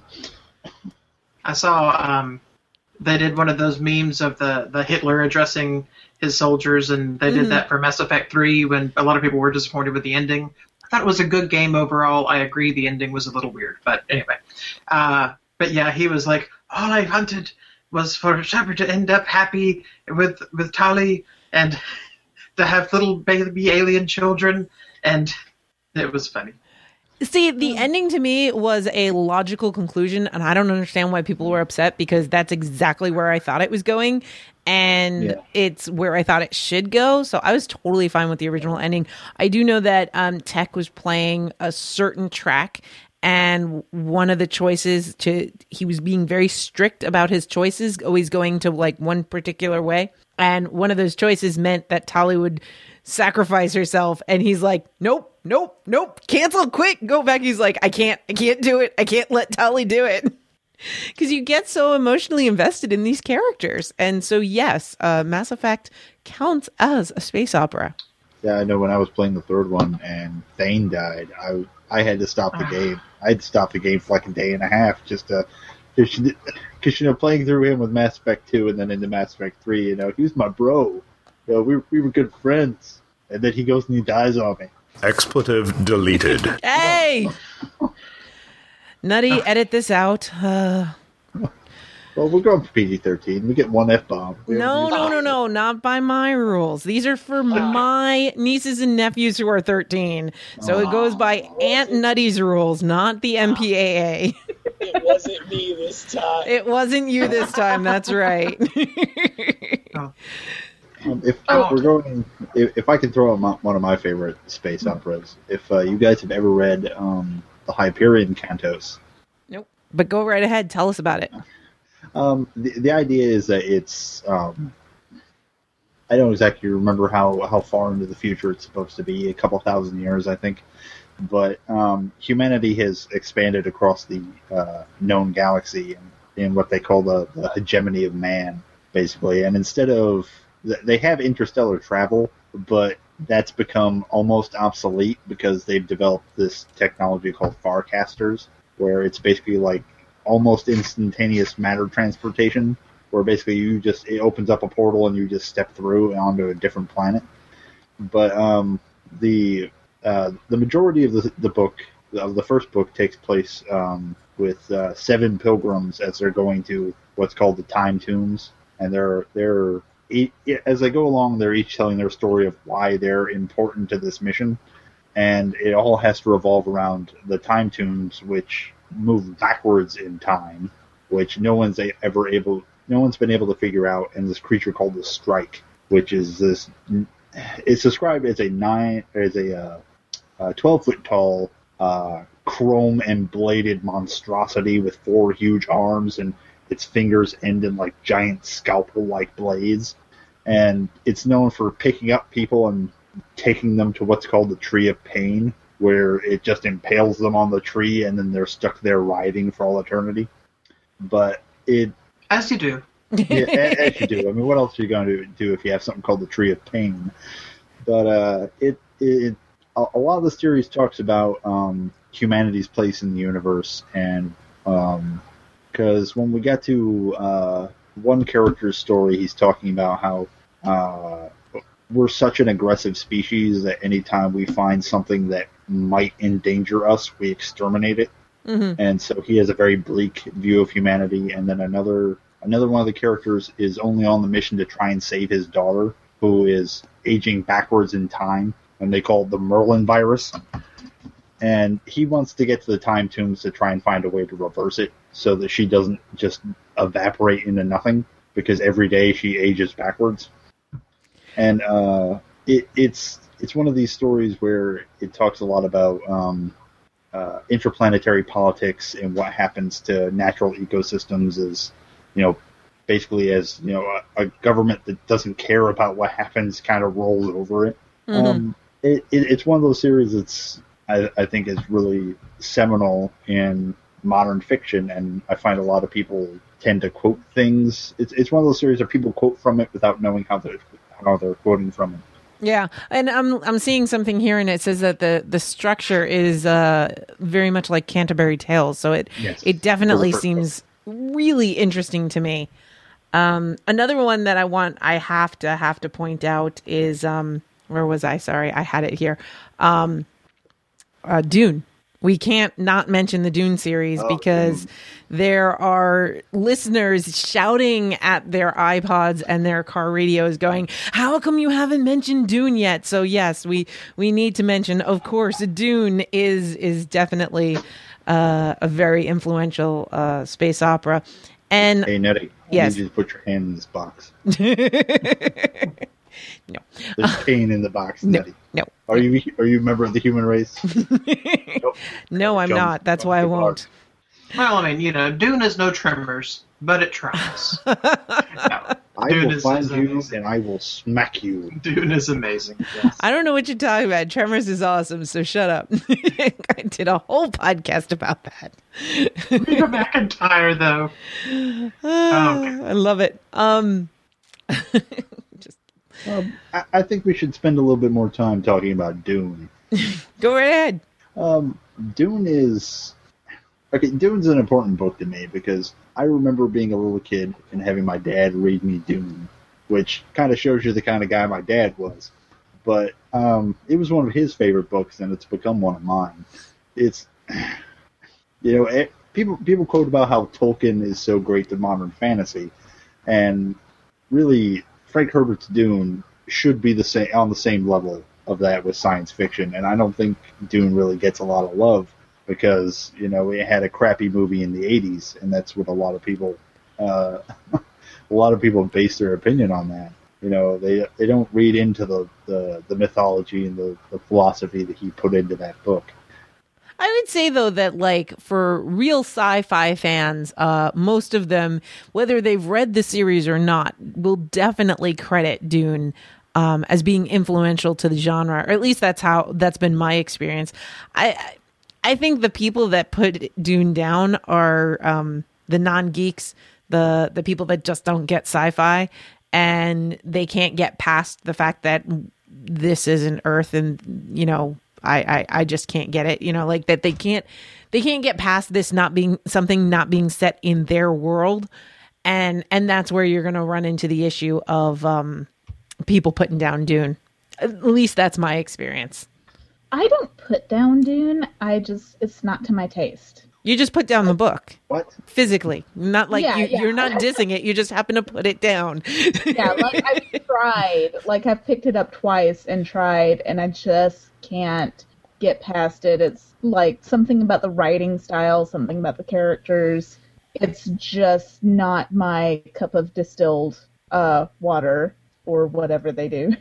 I saw they did one of those memes of the Hitler addressing his soldiers, and they did that for Mass Effect 3 when a lot of people were disappointed with the ending. I thought it was a good game overall. I agree the ending was a little weird, but anyway. But yeah, he was like, all I wanted was for Shepard to end up happy with Tali and to have little baby alien children, and it was funny. See, the ending to me was a logical conclusion, and I don't understand why people were upset, because that's exactly where I thought it was going, and it's where I thought it should go, so I was totally fine with the original ending. I do know that Tech was playing a certain track, and one of the choices he was being very strict about his choices, always going to like one particular way. And one of those choices meant that Tali would sacrifice herself. And he's like, nope, cancel, quick, go back. He's like, I can't do it. I can't let Tali do it. Because you get so emotionally invested in these characters. And so, yes, Mass Effect counts as a space opera. Yeah, I know when I was playing the third one and Thane died, I had to stop the game. I had to stop the game for like a day and a half just to, because playing through him with Mass Effect 2 and then into Mass Effect 3, he was my bro. We were good friends, and then he goes and he dies on me. Expletive deleted. Hey, Nutty, edit this out. Well, we're going for PG-13. We get one F-bomb. No, not by my rules. These are for my nieces and nephews who are 13. So it goes by Aunt Nutty's rules, not the MPAA. It wasn't me this time. It wasn't you this time, that's right. If I can throw out one of my favorite space operas, if you guys have ever read the Hyperion Cantos. Nope. But go right ahead. Tell us about it. The idea is that it's I don't exactly remember how far into the future it's supposed to be, a couple thousand years, I think. But humanity has expanded across the known galaxy in what they call the hegemony of man, basically. And instead of they have interstellar travel, but that's become almost obsolete because they've developed this technology called Farcasters, where it's basically like almost instantaneous matter transportation, where basically it opens up a portal and you just step through onto a different planet. But the majority of the book, of the first book, takes place with 7 pilgrims as they're going to what's called the Time Tombs, and they're as they go along, they're each telling their story of why they're important to this mission, and it all has to revolve around the Time Tombs, which move backwards in time, which no one's been able to figure out, and this creature called the Strike, which is this. It's described as a 12-foot tall, chrome and bladed monstrosity with 4 huge arms, and its fingers end in like giant scalpel-like blades. And it's known for picking up people and taking them to what's called the Tree of Pain, where it just impales them on the tree and then they're stuck there writhing for all eternity. But as you do. Yeah, as you do. I mean, what else are you going to do if you have something called the Tree of Pain? But a lot of the series talks about humanity's place in the universe, and because when we get to one character's story, he's talking about how we're such an aggressive species that anytime we find something that might endanger us, we exterminate it. Mm-hmm. And so he has a very bleak view of humanity. And then another one of the characters is only on the mission to try and save his daughter, who is aging backwards in time, and they call it the Merlin virus. And he wants to get to the Time Tombs to try and find a way to reverse it. so that she doesn't just evaporate into nothing, because every day she ages backwards. And it's one of these stories where it talks a lot about interplanetary politics and what happens to natural ecosystems as, basically as, a government that doesn't care about what happens kind of rolls over it. Mm-hmm. It's one of those series that's, I think, is really seminal in modern fiction, and I find a lot of people tend to quote things. It's one of those series that people quote from it without knowing how they're quoting from it. Yeah, and I'm seeing something here, and it says that the structure is very much like Canterbury Tales, so it definitely seems really interesting to me. Another one that I have to point out is where was I? Sorry, I had it here. Dune. We can't not mention the Dune series because there are listeners shouting at their iPods and their car radios going, how come you haven't mentioned Dune yet? So yes, we need to mention, of course, Dune is definitely a very influential space opera. And hey, Nettie, yes. I need you to put your hand in this box. No. There's pain in the box, Nettie. No. Are you a member of the human race? Nope. No, I'm not. That's why I won't. Well, I mean, Dune is no Tremors, but it tries. No, I will find you and I will smack you. Dune is amazing. Yes. I don't know what you're talking about. Tremors is awesome, so shut up. I did a whole podcast about that. Rita McEntire, though. Okay. I love it. I think we should spend a little bit more time talking about Dune. Go right ahead. Dune is... Okay, Dune's an important book to me because I remember being a little kid and having my dad read me Dune, which kind of shows you the kind of guy my dad was. But it was one of his favorite books, and it's become one of mine. It's... people quote about how Tolkien is so great to modern fantasy, and really... Frank Herbert's Dune should be on the same level of that with science fiction, and I don't think Dune really gets a lot of love because it had a crappy movie in the '80s, and that's what a lot of people base their opinion on that. They don't read into the mythology and the philosophy that he put into that book. I would say, though, that for real sci-fi fans, most of them, whether they've read the series or not, will definitely credit Dune as being influential to the genre, or at least that's been my experience. I think the people that put Dune down are the non-geeks, the people that just don't get sci-fi, and they can't get past the fact that this isn't Earth, and I just can't get it, that they can't get past this not being set in their world. And that's where you're going to run into the issue of people putting down Dune. At least that's my experience. I don't put down Dune. It's not to my taste. You just put down the book. What? Physically. Not you're not dissing it. You just happen to put it down. Yeah, I've tried. I've picked it up twice and tried, and I just can't get past it. It's something about the writing style, something about the characters. It's just not my cup of distilled water or whatever they do.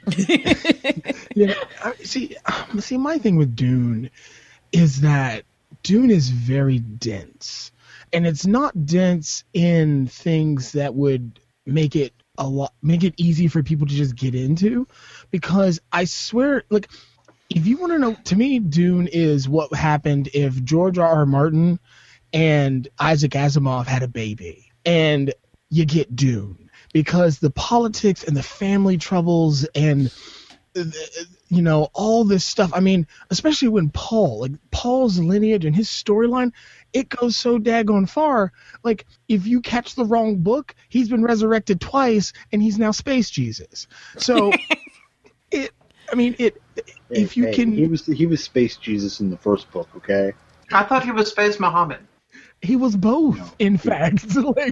See, my thing with Dune is that Dune is very dense, and it's not dense in things that would make it easy for people to just get into, because I swear, if you want to know, to me, Dune is what happened if George R.R. Martin and Isaac Asimov had a baby, and you get Dune, because the politics and the family troubles and all this stuff. I mean, especially when Paul's lineage and his storyline, it goes so daggone far. If you catch the wrong book, he's been resurrected twice, and he's now Space Jesus. So, he was Space Jesus in the first book, okay? I thought he was Space Muhammad. He was both, in fact.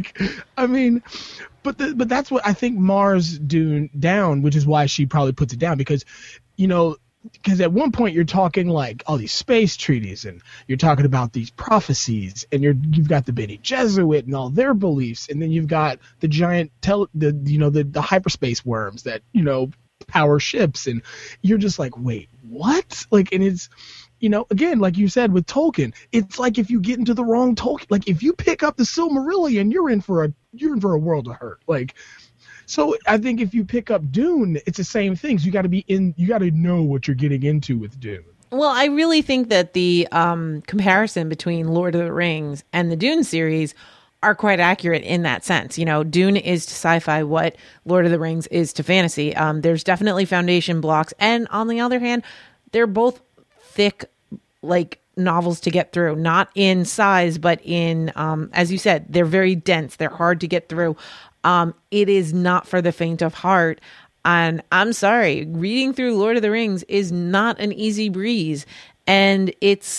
But that's what I think Mars Dune down, which is why she probably puts it down, because, because at one point you're talking like all these space treaties, and you're talking about these prophecies, and you've got the Bene Gesserit and all their beliefs, and then you've got the giant the hyperspace worms that power ships, and you're just like, wait, what? Like, and it's again, like you said with Tolkien, it's like if you get into the wrong Tolkien, like if you pick up the Silmarillion, you're in for a world of hurt. Like, so I think if you pick up Dune, it's the same things. You got to know what you're getting into with Dune. Well, I really think that the comparison between Lord of the Rings and the Dune series are quite accurate in that sense. Dune is to sci-fi what Lord of the Rings is to fantasy. There's definitely foundation blocks, and on the other hand, they're both thick, like, novels to get through, not in size, but in, as you said, they're very dense. They're hard to get through. It is not for the faint of heart. And I'm sorry, reading through Lord of the Rings is not an easy breeze. And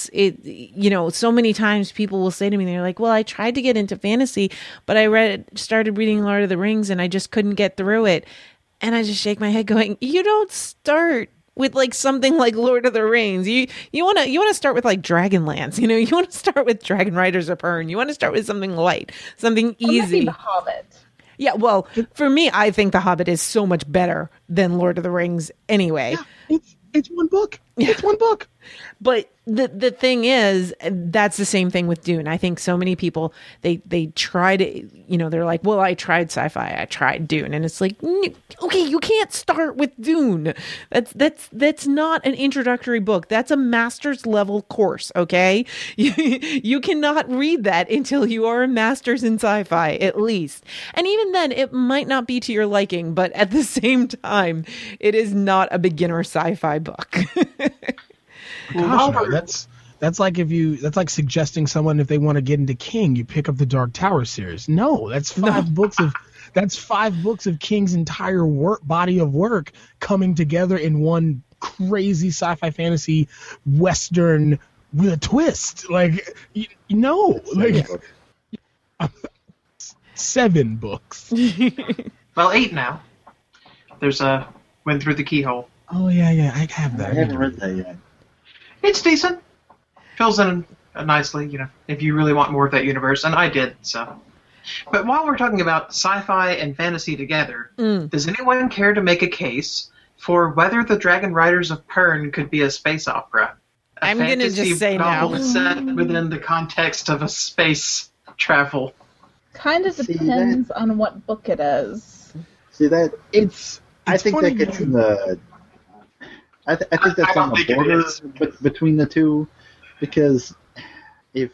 so many times people will say to me, they're like, well, I tried to get into fantasy, but I started reading Lord of the Rings and I just couldn't get through it. And I just shake my head going, you don't start with like something like Lord of the Rings. You want to start with like Dragonlance. You want to start with Dragon Riders of Pern. You want to start with something light, something easy. Maybe The Hobbit. Yeah, well, for me, I think The Hobbit is so much better than Lord of the Rings anyway. Yeah, it's one book. It's one book. But the thing is, that's the same thing with Dune. I think so many people, they try to, they're like, well, I tried sci-fi, I tried Dune. And it's like, okay, you can't start with Dune. That's not an introductory book. That's a master's level course, okay? You cannot read that until you are a master's in sci-fi, at least. And even then, it might not be to your liking, but at the same time, it is not a beginner sci-fi book. Gosh, no, that's like suggesting someone, if they want to get into King, you pick up the Dark Tower series. No, that's five books of King's entire body of work coming together in one crazy sci-fi fantasy western with a twist. Like, like 7 books. Well, 8 now. There's Went Through the Keyhole. Oh yeah, I have that. I haven't read that yet. It's decent. Fills in nicely, if you really want more of that universe, and I did, so. But while we're talking about sci-fi and fantasy together, does anyone care to make a case for whether the Dragon Riders of Pern could be a space opera? I'm going to just say no. Set within the context of a space travel. Kind of depends on what book it is. See that? I think funny, that gets in the... I think that's on the border between the two, because it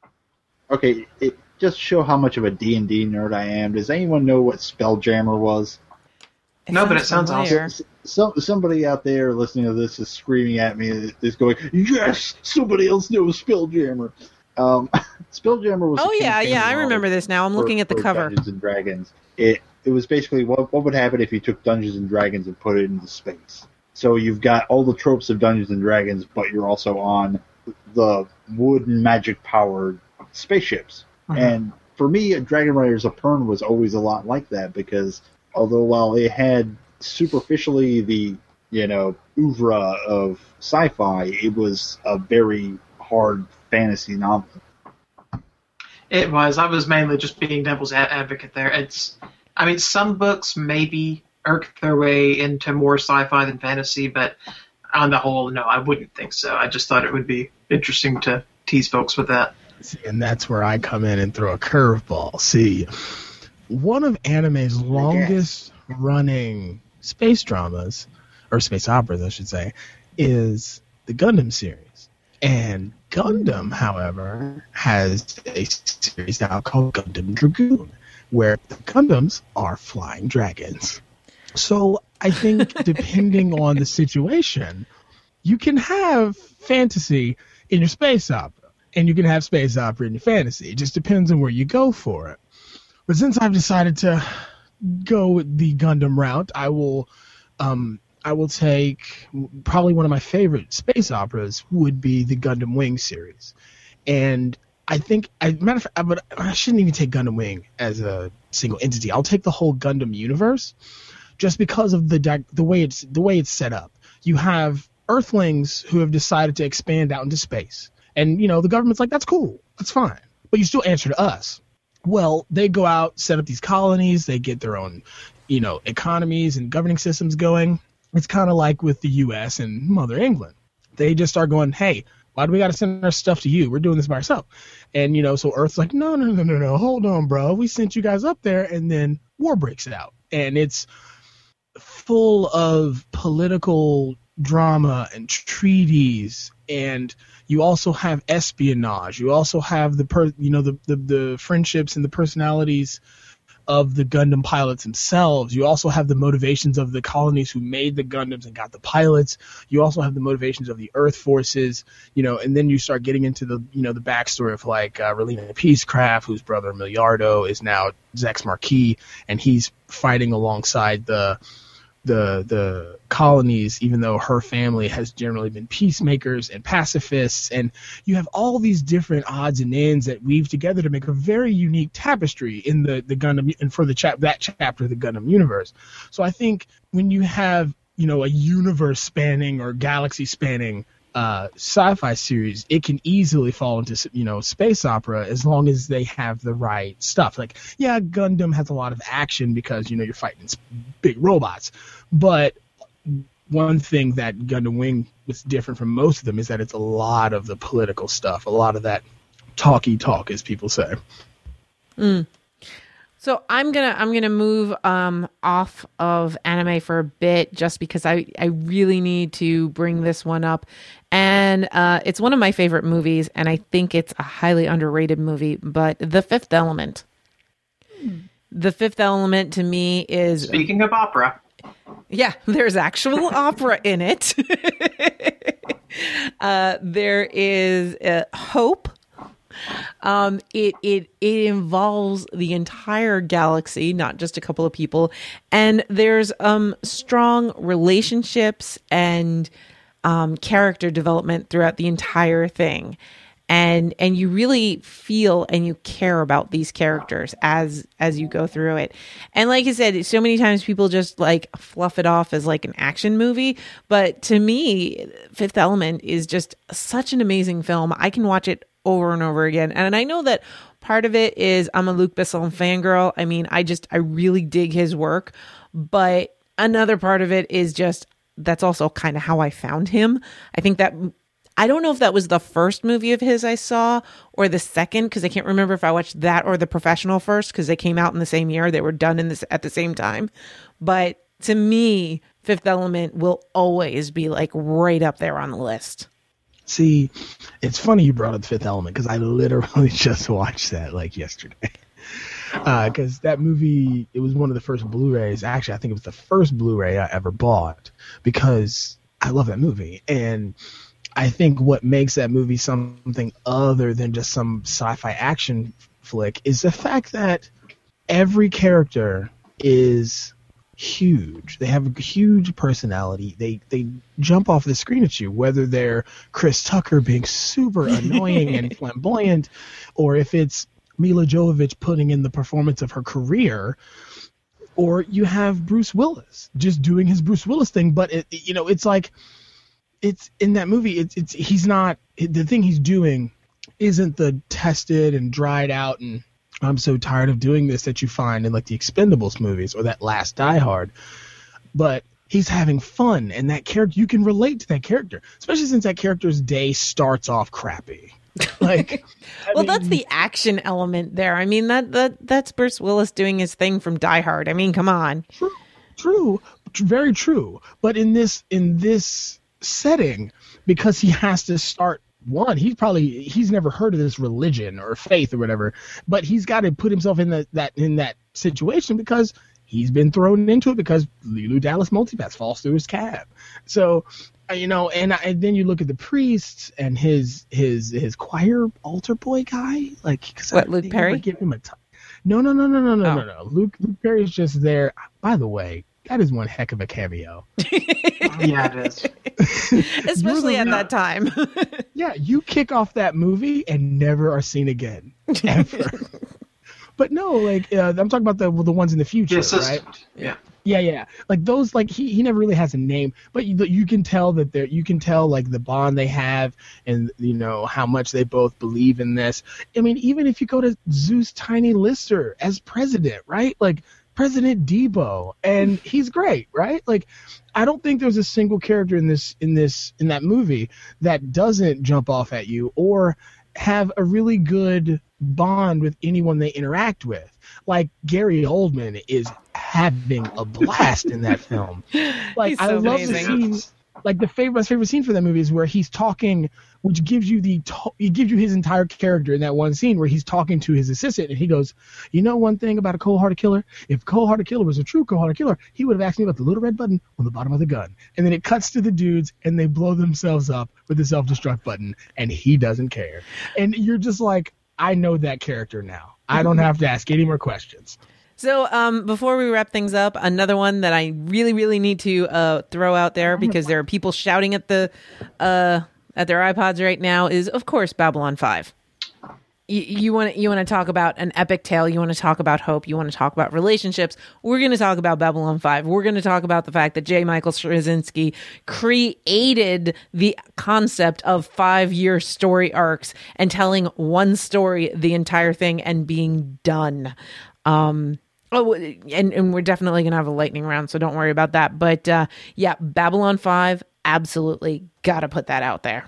just show how much of a D&D nerd I am. Does anyone know what Spelljammer was? No, but it sounds awesome. Somebody out there listening to this is screaming at me, is going, yes, somebody else knows Spelljammer. Spelljammer was... Oh, yeah, I remember this now. I'm looking at the cover. Dungeons and Dragons. It was basically what would happen if you took Dungeons and Dragons and put it into space. So you've got all the tropes of Dungeons and Dragons, but you're also on the wood and magic-powered spaceships. Mm-hmm. And for me, Dragon Riders of Pern was always a lot like that, because although while it had superficially the, oeuvre of sci-fi, it was a very hard fantasy novel. It was. I was mainly just being devil's advocate there. Some books maybe irk their way into more sci-fi than fantasy, but on the whole, no, I wouldn't think so. I just thought it would be interesting to tease folks with that. See, and that's where I come in and throw a curveball. See, one of anime's longest running space dramas, or space operas, I should say, is the Gundam series. And Gundam, however, has a series now called Gundam Dragoon, where the Gundams are flying dragons. So I think depending on the situation, you can have fantasy in your space opera, and you can have space opera in your fantasy. It just depends on where you go for it. But since I've decided to go with the Gundam route, I will take probably one of my favorite space operas would be the Gundam Wing series. And I think, matter of fact, but I shouldn't even take Gundam Wing as a single entity. I'll take the whole Gundam universe, just because of the way it's set up. You have Earthlings who have decided to expand out into space. And, you know, the government's like, that's cool. That's fine. But you still answer to us. Well, they go out, set up these colonies. They get their own, you know, economies and governing systems going. It's kind of like with the U.S. and Mother England. They just start going, hey, why do we got to send our stuff to you? We're doing this by ourselves. And, you know, so Earth's like, no. Hold on, bro. We sent you guys up there. And then war breaks out. And it's full of political drama and treaties. And you also have espionage. You also have the friendships and the personalities of the Gundam pilots themselves. You also have the motivations of the colonies who made the Gundams and got the pilots. You also have the motivations of the Earth forces, you know, and then you start getting into the, you know, the backstory of like Relina Peacecraft, whose brother Miliardo is now Zex Marquis, and he's fighting alongside the colonies, even though her family has generally been peacemakers and pacifists. And you have all these different odds and ends that weave together to make a very unique tapestry in the Gundam, and for that chapter of the Gundam universe. So I think when you have, you know, a universe spanning or galaxy spanning sci-fi series, it can easily fall into, you know, space opera as long as they have the right stuff. Like, yeah, Gundam has a lot of action because, you know, you're fighting big robots. But one thing that Gundam Wing was different from most of them is that it's a lot of the political stuff, a lot of that talky talk, as people say. So I'm gonna move off of anime for a bit, just because I really need to bring this one up, and it's one of my favorite movies, and I think it's a highly underrated movie. But The Fifth Element. The Fifth Element to me is, Speaking of opera, yeah, there's actual opera in it. There is hope. It involves the entire galaxy, not just a couple of people, and there's strong relationships and character development throughout the entire thing, and you really feel and you care about these characters as you go through it. And like I said, so many times people just like fluff it off as like an action movie, but to me, Fifth Element is just such an amazing film. I can watch it over and over again. And I know that part of it is I'm a Luc Besson fangirl. I mean, I really dig his work. But another part of it is just, that's also kind of how I found him. I think that, I don't know if that was the first movie of his I saw or the second, because I can't remember if I watched that or The Professional first, because they came out in the same year. They were done at the same time. But to me, Fifth Element will always be like right up there on the list. See, it's funny you brought up Fifth Element, because I literally just watched that like yesterday. Because that movie, it was one of the first Blu-rays. Actually, I think it was the first Blu-ray I ever bought, because I love that movie. And I think what makes that movie something other than just some sci-fi action flick is the fact that every character is huge. They have a huge personality. They jump off the screen at you, whether they're Chris Tucker being super annoying and flamboyant, or if it's Mila Jovovich putting in the performance of her career, or you have Bruce Willis just doing his Bruce Willis thing. But it's like, it's in that movie. It's he's not, the thing he's doing isn't the tested and dried out and I'm so tired of doing this that you find in like the Expendables movies or that last Die Hard. But he's having fun, and that character, you can relate to that character, especially since that character's day starts off crappy. Like, that's the action element there. I mean, that's Bruce Willis doing his thing from Die Hard. I mean, come on. True, very true. But in this setting, because he has to start. One, he's never heard of this religion or faith or whatever, but he's got to put himself in that situation because he's been thrown into it because Leeloo Dallas Multipass falls through his cab. So, and then you look at the priest and his choir altar boy guy, like, what, Luke Perry? Give him a No. Luke Perry is just there. By the way, that is one heck of a cameo. Yeah, it is. Especially at that time. Yeah, you kick off that movie and never are seen again. Ever. But no, like I'm talking about the ones in the future, The right? assistant. Yeah. Yeah. Like those, like he never really has a name, but you can tell that you can tell like the bond they have, and how much they both believe in this. I mean, even if you go to Zeus Tiny Lister as president, right? Like President Debo, and he's great, right? Like I don't think there's a single character in that movie that doesn't jump off at you or have a really good bond with anyone they interact with. Like Gary Oldman is having a blast in that film. Like He's so I love amazing. the scene. Like my favorite scene for that movie is where he's talking, which gives you his entire character in that one scene where he's talking to his assistant, and he goes, one thing about a cold-hearted killer? If a cold-hearted killer was a true cold-hearted killer, he would have asked me about the little red button on the bottom of the gun. And then it cuts to the dudes, and they blow themselves up with the self-destruct button, and he doesn't care. And you're just like, I know that character now. I don't have to ask any more questions. So before we wrap things up, another one that I really, really need to throw out there because there are people shouting at their iPods right now is, of course, Babylon 5. You want to talk about an epic tale. You want to talk about hope. You want to talk about relationships. We're going to talk about Babylon 5. We're going to talk about the fact that J. Michael Straczynski created the concept of 5-year story arcs and telling one story the entire thing and being done. And we're definitely going to have a lightning round, so don't worry about that. But yeah, Babylon 5, absolutely got to put that out there.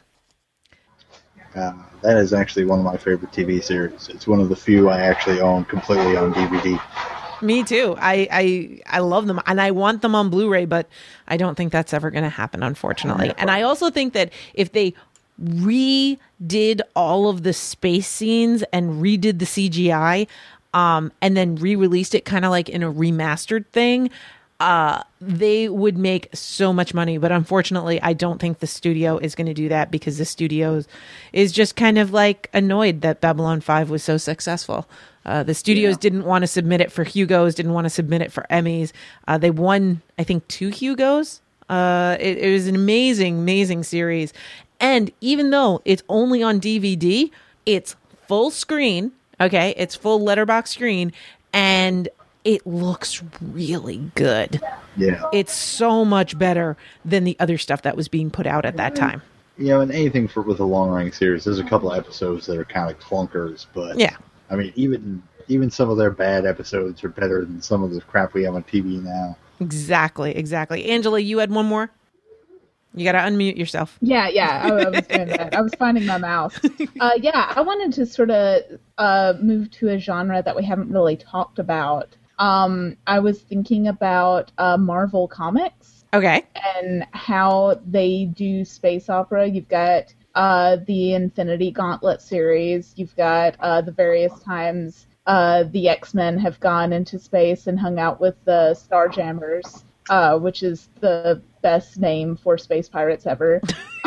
That is actually one of my favorite TV series. It's one of the few I actually own completely on DVD. Me too. I love them, and I want them on Blu-ray, but I don't think that's ever going to happen, unfortunately. And I also think that if they redid all of the space scenes and redid the CGI, and then re-released it kind of like in a remastered thing, they would make so much money. But unfortunately, I don't think the studio is going to do that because the studio is just kind of like annoyed that Babylon 5 was so successful. The studios didn't want to submit it for Hugos, didn't want to submit it for Emmys. They won, I think, 2 Hugos. It was an amazing, amazing series. And even though it's only on DVD, it's full screen. Okay, it's full letterbox screen, and it looks really good. Yeah. It's so much better than the other stuff that was being put out at that time. And anything with a long-running series, there's a couple of episodes that are kind of clunkers, but yeah. I mean, even some of their bad episodes are better than some of the crap we have on TV now. Exactly. Angela, you had one more? You got to unmute yourself. Yeah, I was doing that. I was finding my mouse. I wanted to sort of move to a genre that we haven't really talked about. I was thinking about Marvel Comics. Okay. And how they do space opera. You've got the Infinity Gauntlet series. You've got the various times the X-Men have gone into space and hung out with the Starjammers. Which is the best name for space pirates ever.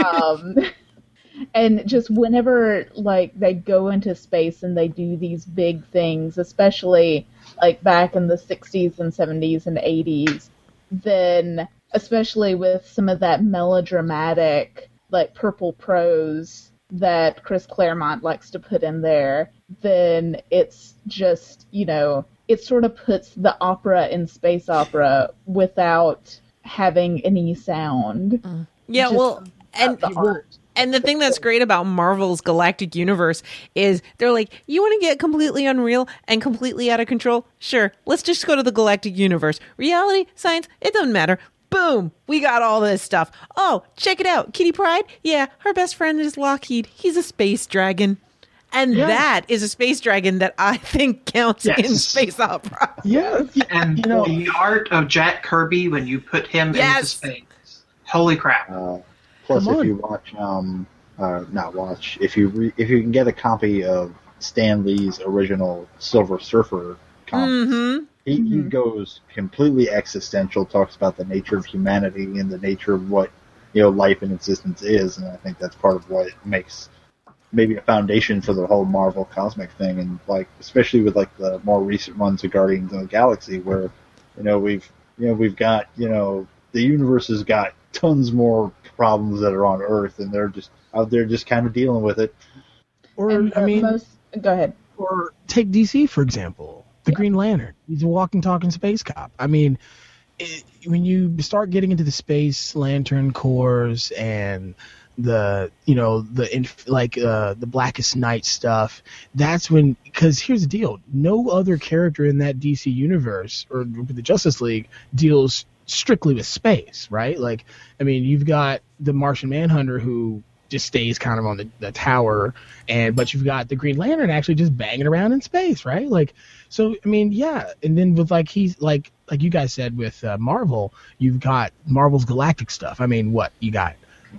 And just whenever like they go into space and they do these big things, especially like back in the 60s and 70s and 80s, then especially with some of that melodramatic like purple prose that Chris Claremont likes to put in there, then it's just, it sort of puts the opera in space opera without having any sound. Yeah, Just well, and the thing that's great about Marvel's Galactic Universe is they're like, you want to get completely unreal and completely out of control? Sure, let's just go to the Galactic Universe. Reality, science, it doesn't matter. Boom, we got all this stuff. Oh, check it out. Kitty Pryde? Yeah, her best friend is Lockheed. He's a space dragon. And that is a space dragon that I think counts in space opera. Yeah. And the art of Jack Kirby when you put him into space. Holy crap. Plus, if you watch, if you can get a copy of Stan Lee's original Silver Surfer comics, he goes completely existential, talks about the nature of humanity and the nature of what, life and existence is. And I think that's part of what makes maybe a foundation for the whole Marvel cosmic thing, and like especially with like the more recent ones of Guardians of the Galaxy, where we've got the universe has got tons more problems that are on Earth, and they're just out there just kind of dealing with it. Go ahead. Or take DC, for example. The Green Lantern. He's a walking, talking space cop. I mean, when you start getting into the Space Lantern Corps and the Blackest Night stuff, that's when, because here's the deal, no other character in that DC universe or the Justice League deals strictly with space, right? Like, I mean, you've got the Martian Manhunter who just stays kind of on the tower, but you've got the Green Lantern actually just banging around in space, right? Like, so I mean, yeah. And then with he's like you guys said with Marvel, you've got Marvel's galactic stuff. I mean, what you got?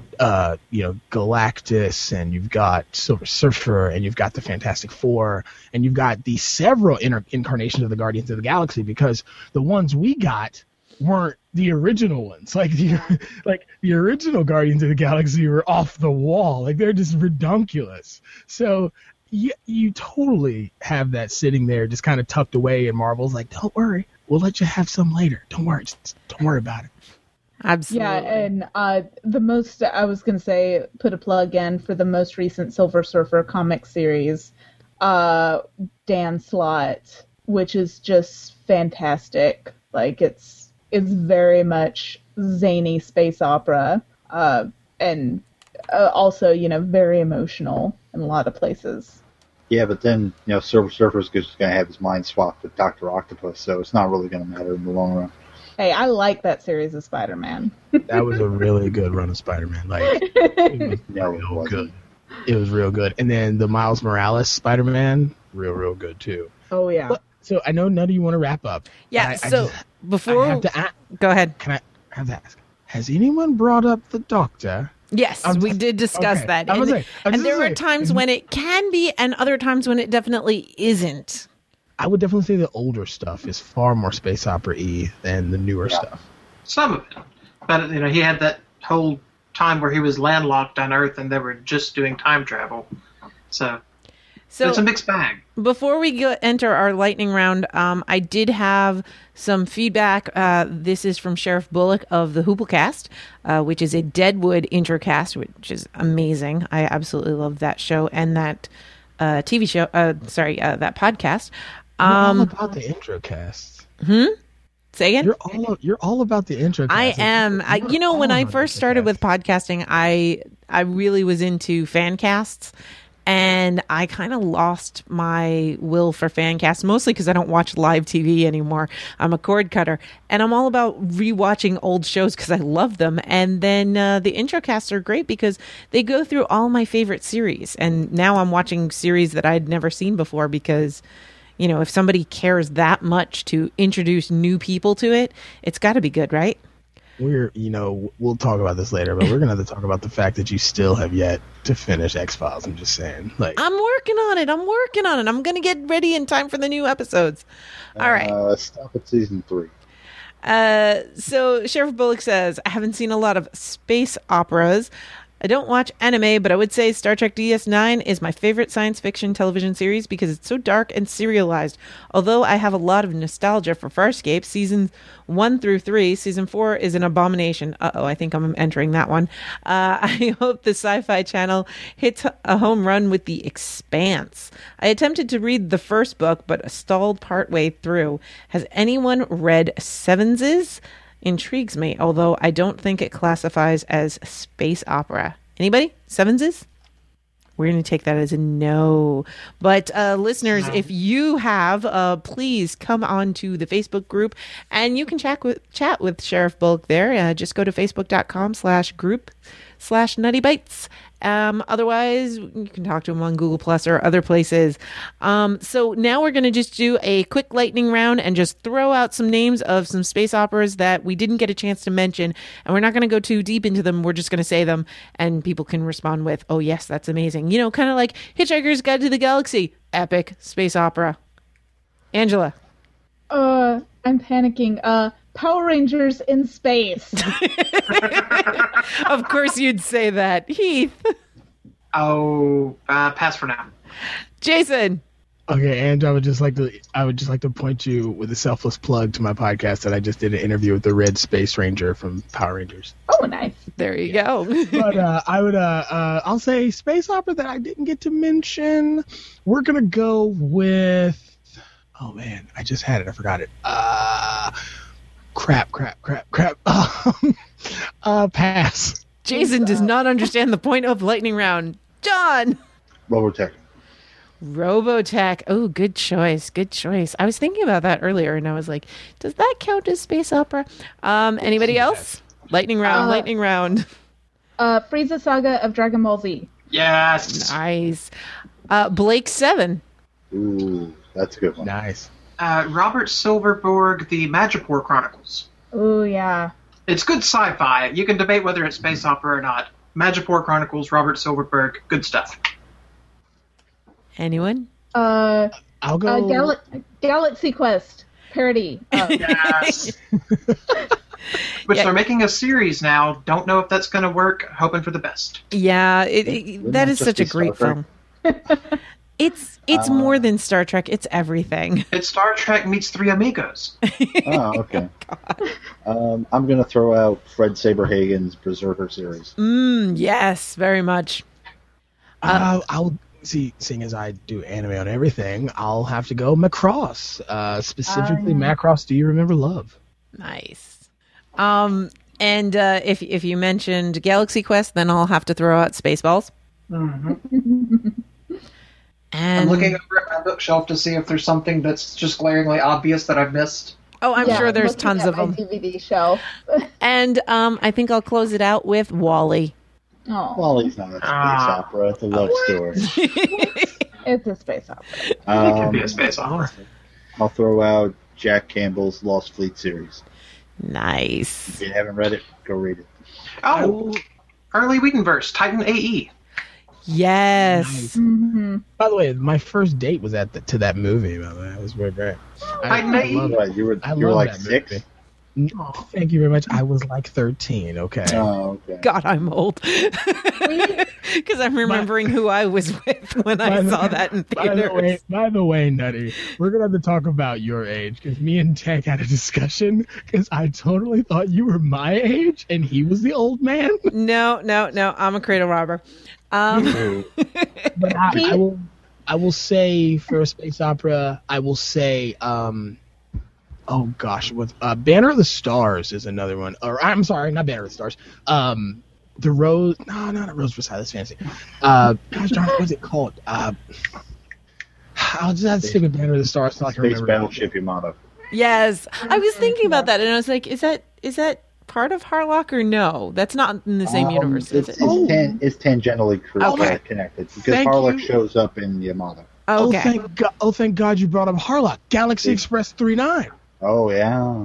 Galactus, and you've got Silver Surfer, and you've got the Fantastic Four, and you've got the several incarnations of the Guardians of the Galaxy, because the ones we got weren't the original ones. Like the original Guardians of the Galaxy were off the wall. Like, they're just redonkulous. So you totally have that sitting there just kind of tucked away, and Marvel's like, don't worry, we'll let you have some later. Don't worry, just don't worry about it. Absolutely. Yeah, and the most, I was going to say, put a plug in for the most recent Silver Surfer comic series, Dan Slott, which is just fantastic. Like, it's very much zany space opera, and also, very emotional in a lot of places. Yeah, but then, Silver Surfer's just going to have his mind swapped with Dr. Octopus, so it's not really going to matter in the long run. Hey, I like that series of Spider-Man. That was a really good run of Spider-Man. Like, it was real good. It was real good. And then the Miles Morales Spider-Man, real good too. Oh, yeah. But, so I know none of you want to wrap up. Yeah, before... I have to go ahead. Can I have to ask, has anyone brought up the Doctor? Yes, we did discuss that. And there are times when it can be, and other times when it definitely isn't. I would definitely say the older stuff is far more space opera-y than the newer stuff. Some of it. But, he had that whole time where he was landlocked on Earth and they were just doing time travel. So it's a mixed bag. Before we enter our lightning round, I did have some feedback. This is from Sheriff Bullock of the Hooplecast, which is a Deadwood introcast, which is amazing. I absolutely love that show and that TV show. That podcast. You're all about the introcasts. Say again? You're all about the introcast. I am. When I first started with podcasting, I really was into fan casts, and I kind of lost my will for fan casts, mostly because I don't watch live TV anymore. I'm a cord cutter, and I'm all about rewatching old shows because I love them. And then the introcasts are great because they go through all my favorite series, and now I'm watching series that I'd never seen before because... if somebody cares that much to introduce new people to it, it's got to be good, right? We'll talk about this later, but we're going to have to talk about the fact that you still have yet to finish X-Files. I'm just saying. I'm working on it. I'm going to get ready in time for the new episodes. All right. Stop at season 3. So Sheriff Bullock says, I haven't seen a lot of space operas. I don't watch anime, but I would say Star Trek DS9 is my favorite science fiction television series because it's so dark and serialized. Although I have a lot of nostalgia for Farscape, seasons 1 through 3, season 4 is an abomination. I think I'm entering that one. I hope the Sci-Fi Channel hits a home run with The Expanse. I attempted to read the first book, but stalled partway through. Has anyone read Sevenses? Intrigues me, although I don't think it classifies as space opera. Anybody? Sevenses? We're going to take that as a no. But listeners, if you have, please come on to the Facebook group and you can chat with Sheriff Bullock there. Just go to facebook.com/group/nuttybites. Otherwise, you can talk to him on Google Plus or other places. So now we're going to just do a quick lightning round and just throw out some names of some space operas that we didn't get a chance to mention. And we're not going to go too deep into them. We're just going to say them and people can respond with, oh, yes, that's amazing. Kind of like Hitchhiker's Guide to the Galaxy, epic space opera. Angela. I'm panicking. Power Rangers in space. Of course you'd say that. Heath. Oh, pass for now. Jason. Okay, and I would just like to point you with a selfless plug to my podcast that I just did an interview with the Red Space Ranger from Power Rangers. Oh, nice. There you go. But I'll say space opera that I didn't get to mention. We're gonna go with. Oh man, I just had it. I forgot it. Crap. Pass. Jason does not understand the point of lightning round. John. Robotech. Oh, good choice. Good choice. I was thinking about that earlier, and I was like, does that count as space opera? Anybody else? Lightning round. Frieza Saga of Dragon Ball Z. Yes. Nice. Blake 7. Ooh, that's a good one. Nice. Robert Silverberg, The Madripoor Chronicles. Oh, yeah. It's good sci-fi. You can debate whether it's space opera or not. Madripoor Chronicles, Robert Silverberg, good stuff. Anyone? I'll go. Galaxy Quest parody. Yes. Which they're making a series now. Don't know if that's going to work. Hoping for the best. Yeah, that is such a great film. It's more than Star Trek. It's everything. It's Star Trek meets Three Amigos. Oh, okay. I'm going to throw out Fred Saberhagen's Berserker series. Yes, very much. I'll see. Seeing as I do anime on everything, I'll have to go Macross. Specifically, Macross. Do you remember Love? Nice. And if you mentioned Galaxy Quest, then I'll have to throw out Spaceballs. Mm-hmm. And I'm looking over at my bookshelf to see if there's something that's just glaringly obvious that I've missed. Oh, I'm sure there's looking tons at of my them. DVD shelf. And I think I'll close it out with WALL-E. Oh, Wally's not a space opera. It's a love story. it's a space opera. It can be a space opera. I'll throw out Jack Campbell's Lost Fleet series. Nice. If you haven't read it, go read it. Oh, Early Whedonverse, Titan AE. Yes. Nice. Mm-hmm. By the way, my first date was to that movie. By the way, it was very great. Titan AE. Right, you were love like that 6? movie. Thank you very much. I was like 13. Okay. Oh, okay. God, I'm old. Because I'm remembering who I was with when I saw that in theaters. By the way, Nutty, we're going to have to talk about your age because me and Tech had a discussion because I totally thought you were my age and he was the old man. No. I'm a cradle robber. But I will say for a space opera, I will say, oh gosh, with Banner of the Stars is another one. Or I'm sorry, not Banner of the Stars. The Rose, no, not Rose Beside. That's fancy. Gosh darn, what's it called? I'll just have to stick with Banner of the Stars so I can Space remember. Battleship Yamato. Yes, I was thinking about that, and I was like, is that part of Harlock or no? That's not in the same universe, is it? It's tangentially connected because Thank Harlock you. shows up in Yamato. Okay. Thank God you brought up Harlock. Galaxy Express 39. Oh, yeah.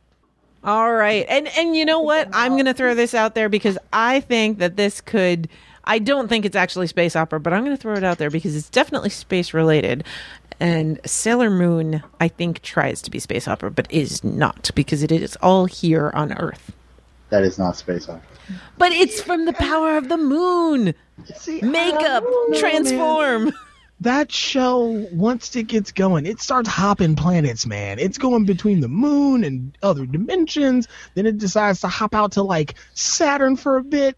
All right. And you know what? I'm going to throw this out there because I think that this could... I don't think it's actually space opera, but I'm going to throw it out there because it's definitely space related. And Sailor Moon, I think, tries to be space opera, but is not because it is all here on Earth. That is not space opera. But it's from the power of the moon. Makeup, transform. Man. That show, once it gets going, it starts hopping planets, man. It's going between the moon and other dimensions. Then it decides to hop out to like Saturn for a bit.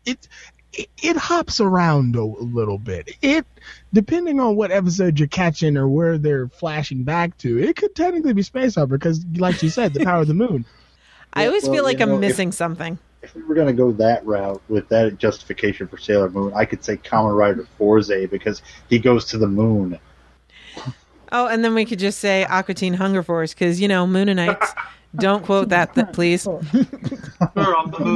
It hops around a little bit. It, depending on what episode you're catching or where they're flashing back to, it could technically be space opera because, like you said, the power of the moon. I always feel like I'm missing something. If we were going to go that route with that justification for Sailor Moon, I could say Kamen Rider Forze because he goes to the moon. Oh, and then we could just say Aqua Teen Hunger Force because, you know, Mooninites. Don't quote that please. We're on the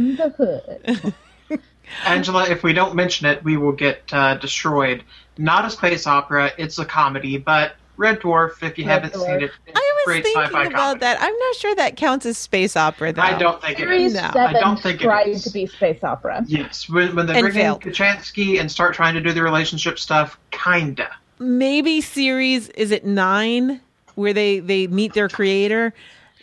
moon. Angela, if we don't mention it, we will get destroyed. Not a space opera, it's a comedy, but Red Dwarf, if you haven't seen it, it's I was great thinking sci-fi about comedy. that. I'm not sure that counts as space opera, though. I don't think it Series is. No. 7 I don't think it tried is. to be space opera. Yes, when they And bring in failed. Kachansky and start trying to do the relationship stuff, kinda. Maybe series, is it 9, where they meet their creator?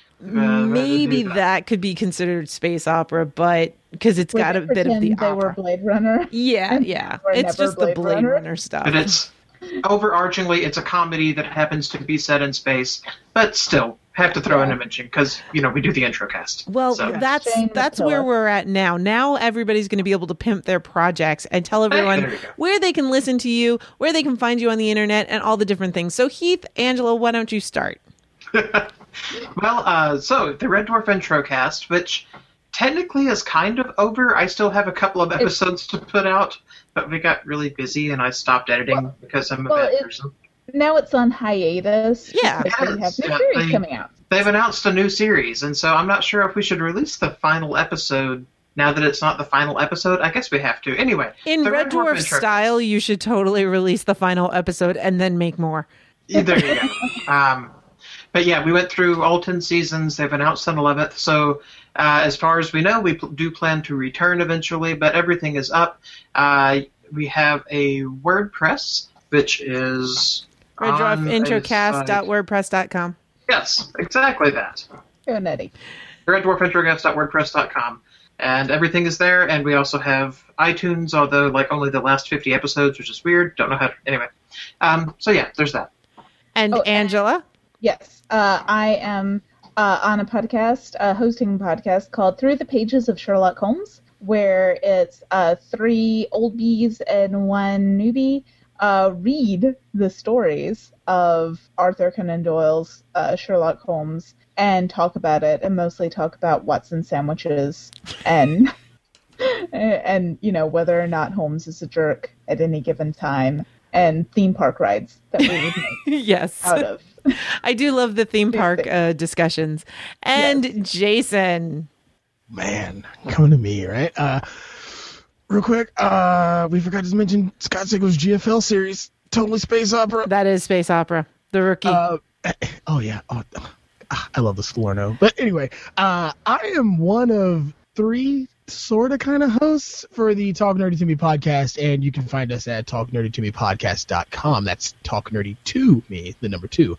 Maybe that could be considered space opera, but because it's got a bit of the They were opera. Blade Runner. Yeah. Were It's never just the Blade Blade Runner. Runner stuff. But overarchingly, it's a comedy that happens to be set in space, but still have to throw in a mention because we do the intro cast. Well, So. that's where we're at now. Now everybody's going to be able to pimp their projects and tell everyone There you go. where they can listen to you, where they can find you on the internet, and all the different things. So, Heath, Angela, why don't you start? Well, so the Red Dwarf intro cast, which technically is kind of over. I still have a couple of episodes to put out, but we got really busy and I stopped editing because I'm a bad person. Now it's on hiatus. Yeah. Because they have new series coming out. They've announced a new series, and so I'm not sure if we should release the final episode now that it's not the final episode. I guess we have to. Anyway. In the Red Dwarf intro style, you should totally release the final episode and then make more. cast. There you go. But yeah, we went through all 10 seasons. They've announced an 11th. So as far as we know, we do plan to return eventually, but everything is up. We have a WordPress, which is RedDwarfIntrocast.wordpress.com. Yes, exactly that. Go nutty. RedDwarfIntrocast.wordpress.com. And everything is there, and we also have iTunes, although only the last 50 episodes, which is weird. Don't know how to... Anyway. So yeah, there's that. And Angela? Yes. I am on a podcast, hosting a podcast called Through the Pages of Sherlock Holmes, where it's 3 old bees and 1 newbie read the stories of Arthur Conan Doyle's Sherlock Holmes and talk about it, and mostly talk about Watson sandwiches and and whether or not Holmes is a jerk at any given time, and theme park rides that we would make Yes. out of. I do love the theme park discussions. And Jason. Man, coming to me, right? Real quick, we forgot to mention Scott Sigler's GFL series, Totally Space Opera. That is Space Opera. The Rookie. Oh, yeah. I love the Salerno. But anyway, I am one of 3 sort of kind of hosts for the Talk Nerdy to Me podcast, and you can find us at talknerdytomepodcast.com. That's Talk Nerdy to Me, the number 2.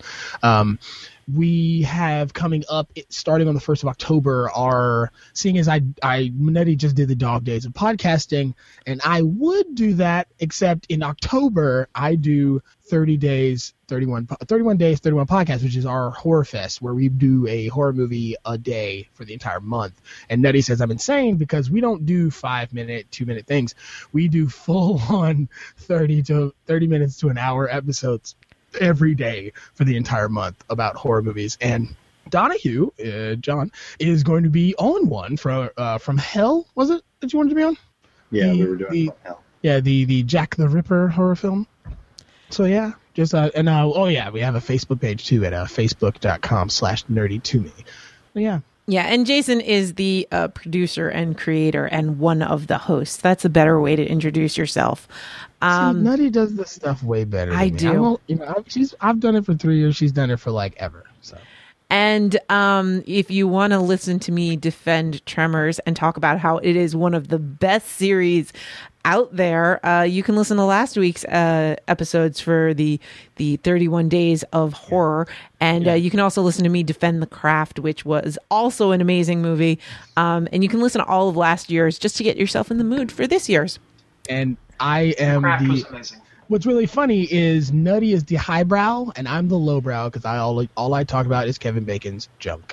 We have coming up, starting on the 1st of October, seeing as Minetti just did the Dog Days of Podcasting, and I would do that, except in October, I do 31 Days, 31 Podcasts, which is our horror fest, where we do a horror movie a day for the entire month. And Nutty says I'm insane because we don't do 5-minute, 2-minute things. We do full-on 30 minutes to an hour episodes every day for the entire month about horror movies. And Donahue, John, is going to be on one from Hell, was it, that you wanted to be on? Yeah, we were doing From Hell. Yeah, the Jack the Ripper horror film. So yeah, just we have a Facebook page too at facebook.com/nerdy2me. So yeah. Yeah, and Jason is the producer and creator and one of the hosts. That's a better way to introduce yourself. See, Nutty does this stuff way better than I me. do. I've done it for 3 years. She's done it for ever. So. And if you want to listen to me defend Tremors and talk about how it is one of the best series out there, you can listen to last week's episodes for the 31 Days of Horror. And you can also listen to me defend The Craft, which was also an amazing movie. And you can listen to all of last year's just to get yourself in the mood for this year's. And I am Craft was amazing. What's really funny is Nutty is the highbrow and I'm the lowbrow because all I talk about is Kevin Bacon's junk.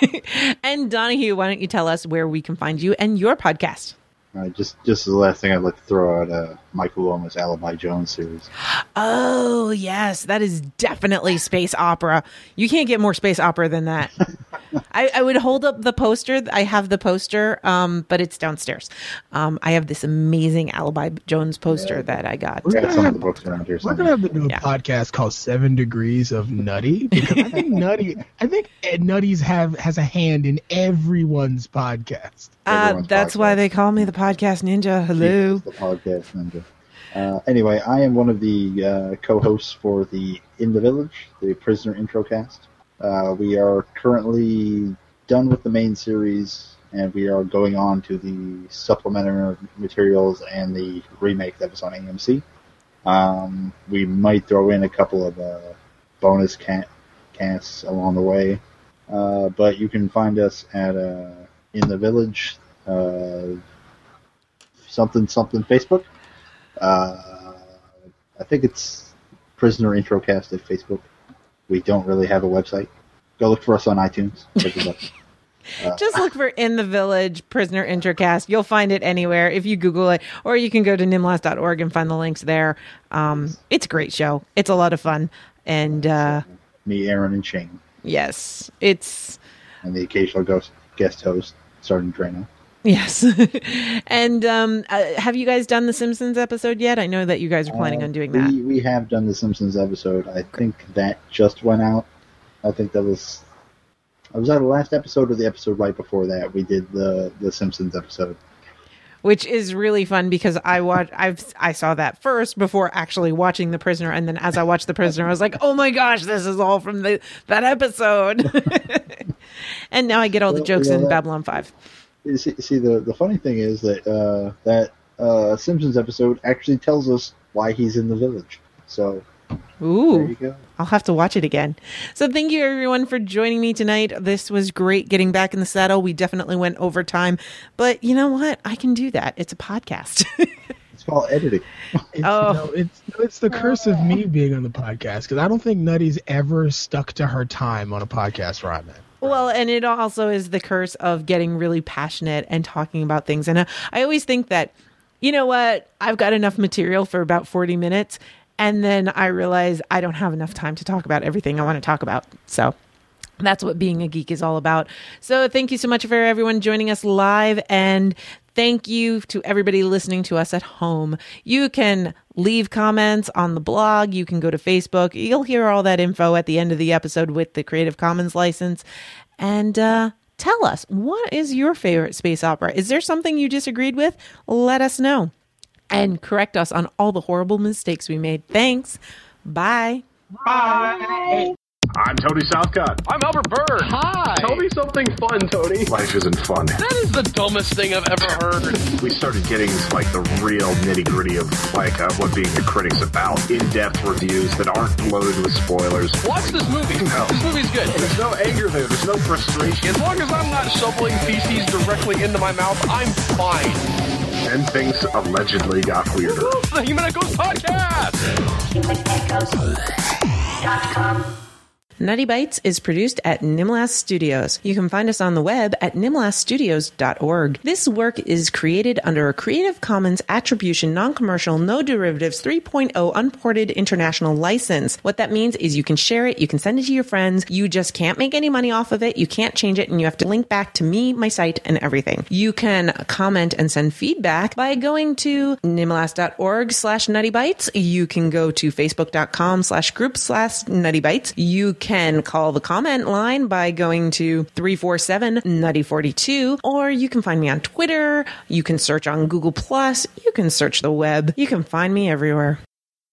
And Donahue, why don't you tell us where we can find you and your podcast? Just the last thing I'd like to throw out, Michael Lomas' Alibi Jones series. Oh, yes. That is definitely space opera. You can't get more space opera than that. I would hold up the poster. I have the poster, but it's downstairs. I have this amazing Alibi Jones poster that I got. We're got some of the books around here We're somewhere. gonna have to do a podcast called 7 Degrees of Nutty because I think Nutty's has a hand in everyone's podcast. Everyone's That's why podcast. they call me the podcast ninja. Hello. Jesus, the podcast ninja. Anyway, I am one of the co-hosts for the In the Village, the Prisoner intro cast. We are currently done with the main series, and we are going on to the supplementary materials and the remake that was on AMC. We might throw in a couple of bonus casts along the way, but you can find us at In the Village, something Facebook. I think it's Prisoner Introcast at Facebook. We don't really have a website. Go look for us on iTunes. Check us out. Just look for In the Village Prisoner Introcast. You'll find it anywhere if you Google it, or you can go to nimlas.org and find the links there. It's a great show. It's a lot of fun. And me, Aaron, and Shane. yes, it's... And the occasional guest host, Sergeant Drano. Yes. And have you guys done the Simpsons episode yet? I know that you guys are planning on doing that. We have done the Simpsons episode. I think that just went out. I think that was... I was on the last episode or the episode right before that. We did the Simpsons episode. Which is really fun because I saw that first before actually watching The Prisoner, and then as I watched The Prisoner, I was like, "Oh my gosh, this is all from that episode!" And now I get all the jokes in Babylon 5. See, the funny thing is that that Simpsons episode actually tells us why he's in the village. So, ooh, there you go. I'll have to watch it again. So thank you everyone for joining me tonight. This was great getting back in the saddle. We definitely went over time, but you know what? I can do that. It's a podcast. It's called editing. It's the curse of me being on the podcast, because I don't think Nutty's ever stuck to her time on a podcast where I'm at. Well, and it also is the curse of getting really passionate and talking about things. And I always think that, you know what? I've got enough material for about 40 minutes. And then I realize I don't have enough time to talk about everything I want to talk about. So that's what being a geek is all about. So thank you so much for everyone joining us live. And thank you to everybody listening to us at home. You can leave comments on the blog. You can go to Facebook. You'll hear all that info at the end of the episode with the Creative Commons license. And tell us, what is your favorite space opera? Is there something you disagreed with? Let us know. And correct us on all the horrible mistakes we made. Thanks. Bye. Bye. I'm Tony Southcott. I'm Albert Bird. Hi. Tell me something fun, Tony. Life isn't fun. That is the dumbest thing I've ever heard. We started getting like the real nitty gritty of like what being a critic's about. In-depth reviews that aren't loaded with spoilers. Watch this movie. No. This movie's good. There's no anger there. There's no frustration. As long as I'm not shoveling feces directly into my mouth, I'm fine. And things allegedly got weirder. The Human Echoes Podcast! HumanEchoes.com. Nutty Bites is produced at Nimlas Studios. You can find us on the web at nimlasstudios.org. This work is created under a Creative Commons Attribution, Non-Commercial, No Derivatives 3.0 Unported International License. What that means is you can share it, you can send it to your friends, you just can't make any money off of it, you can't change it, and you have to link back to me, my site, and everything. You can comment and send feedback by going to nimlas.org/nuttybites. You can go to facebook.com/group/nuttybites. You can call the comment line by going to 347-NUTTY42, or you can find me on Twitter. You can search on Google+. You can search the web. You can find me everywhere.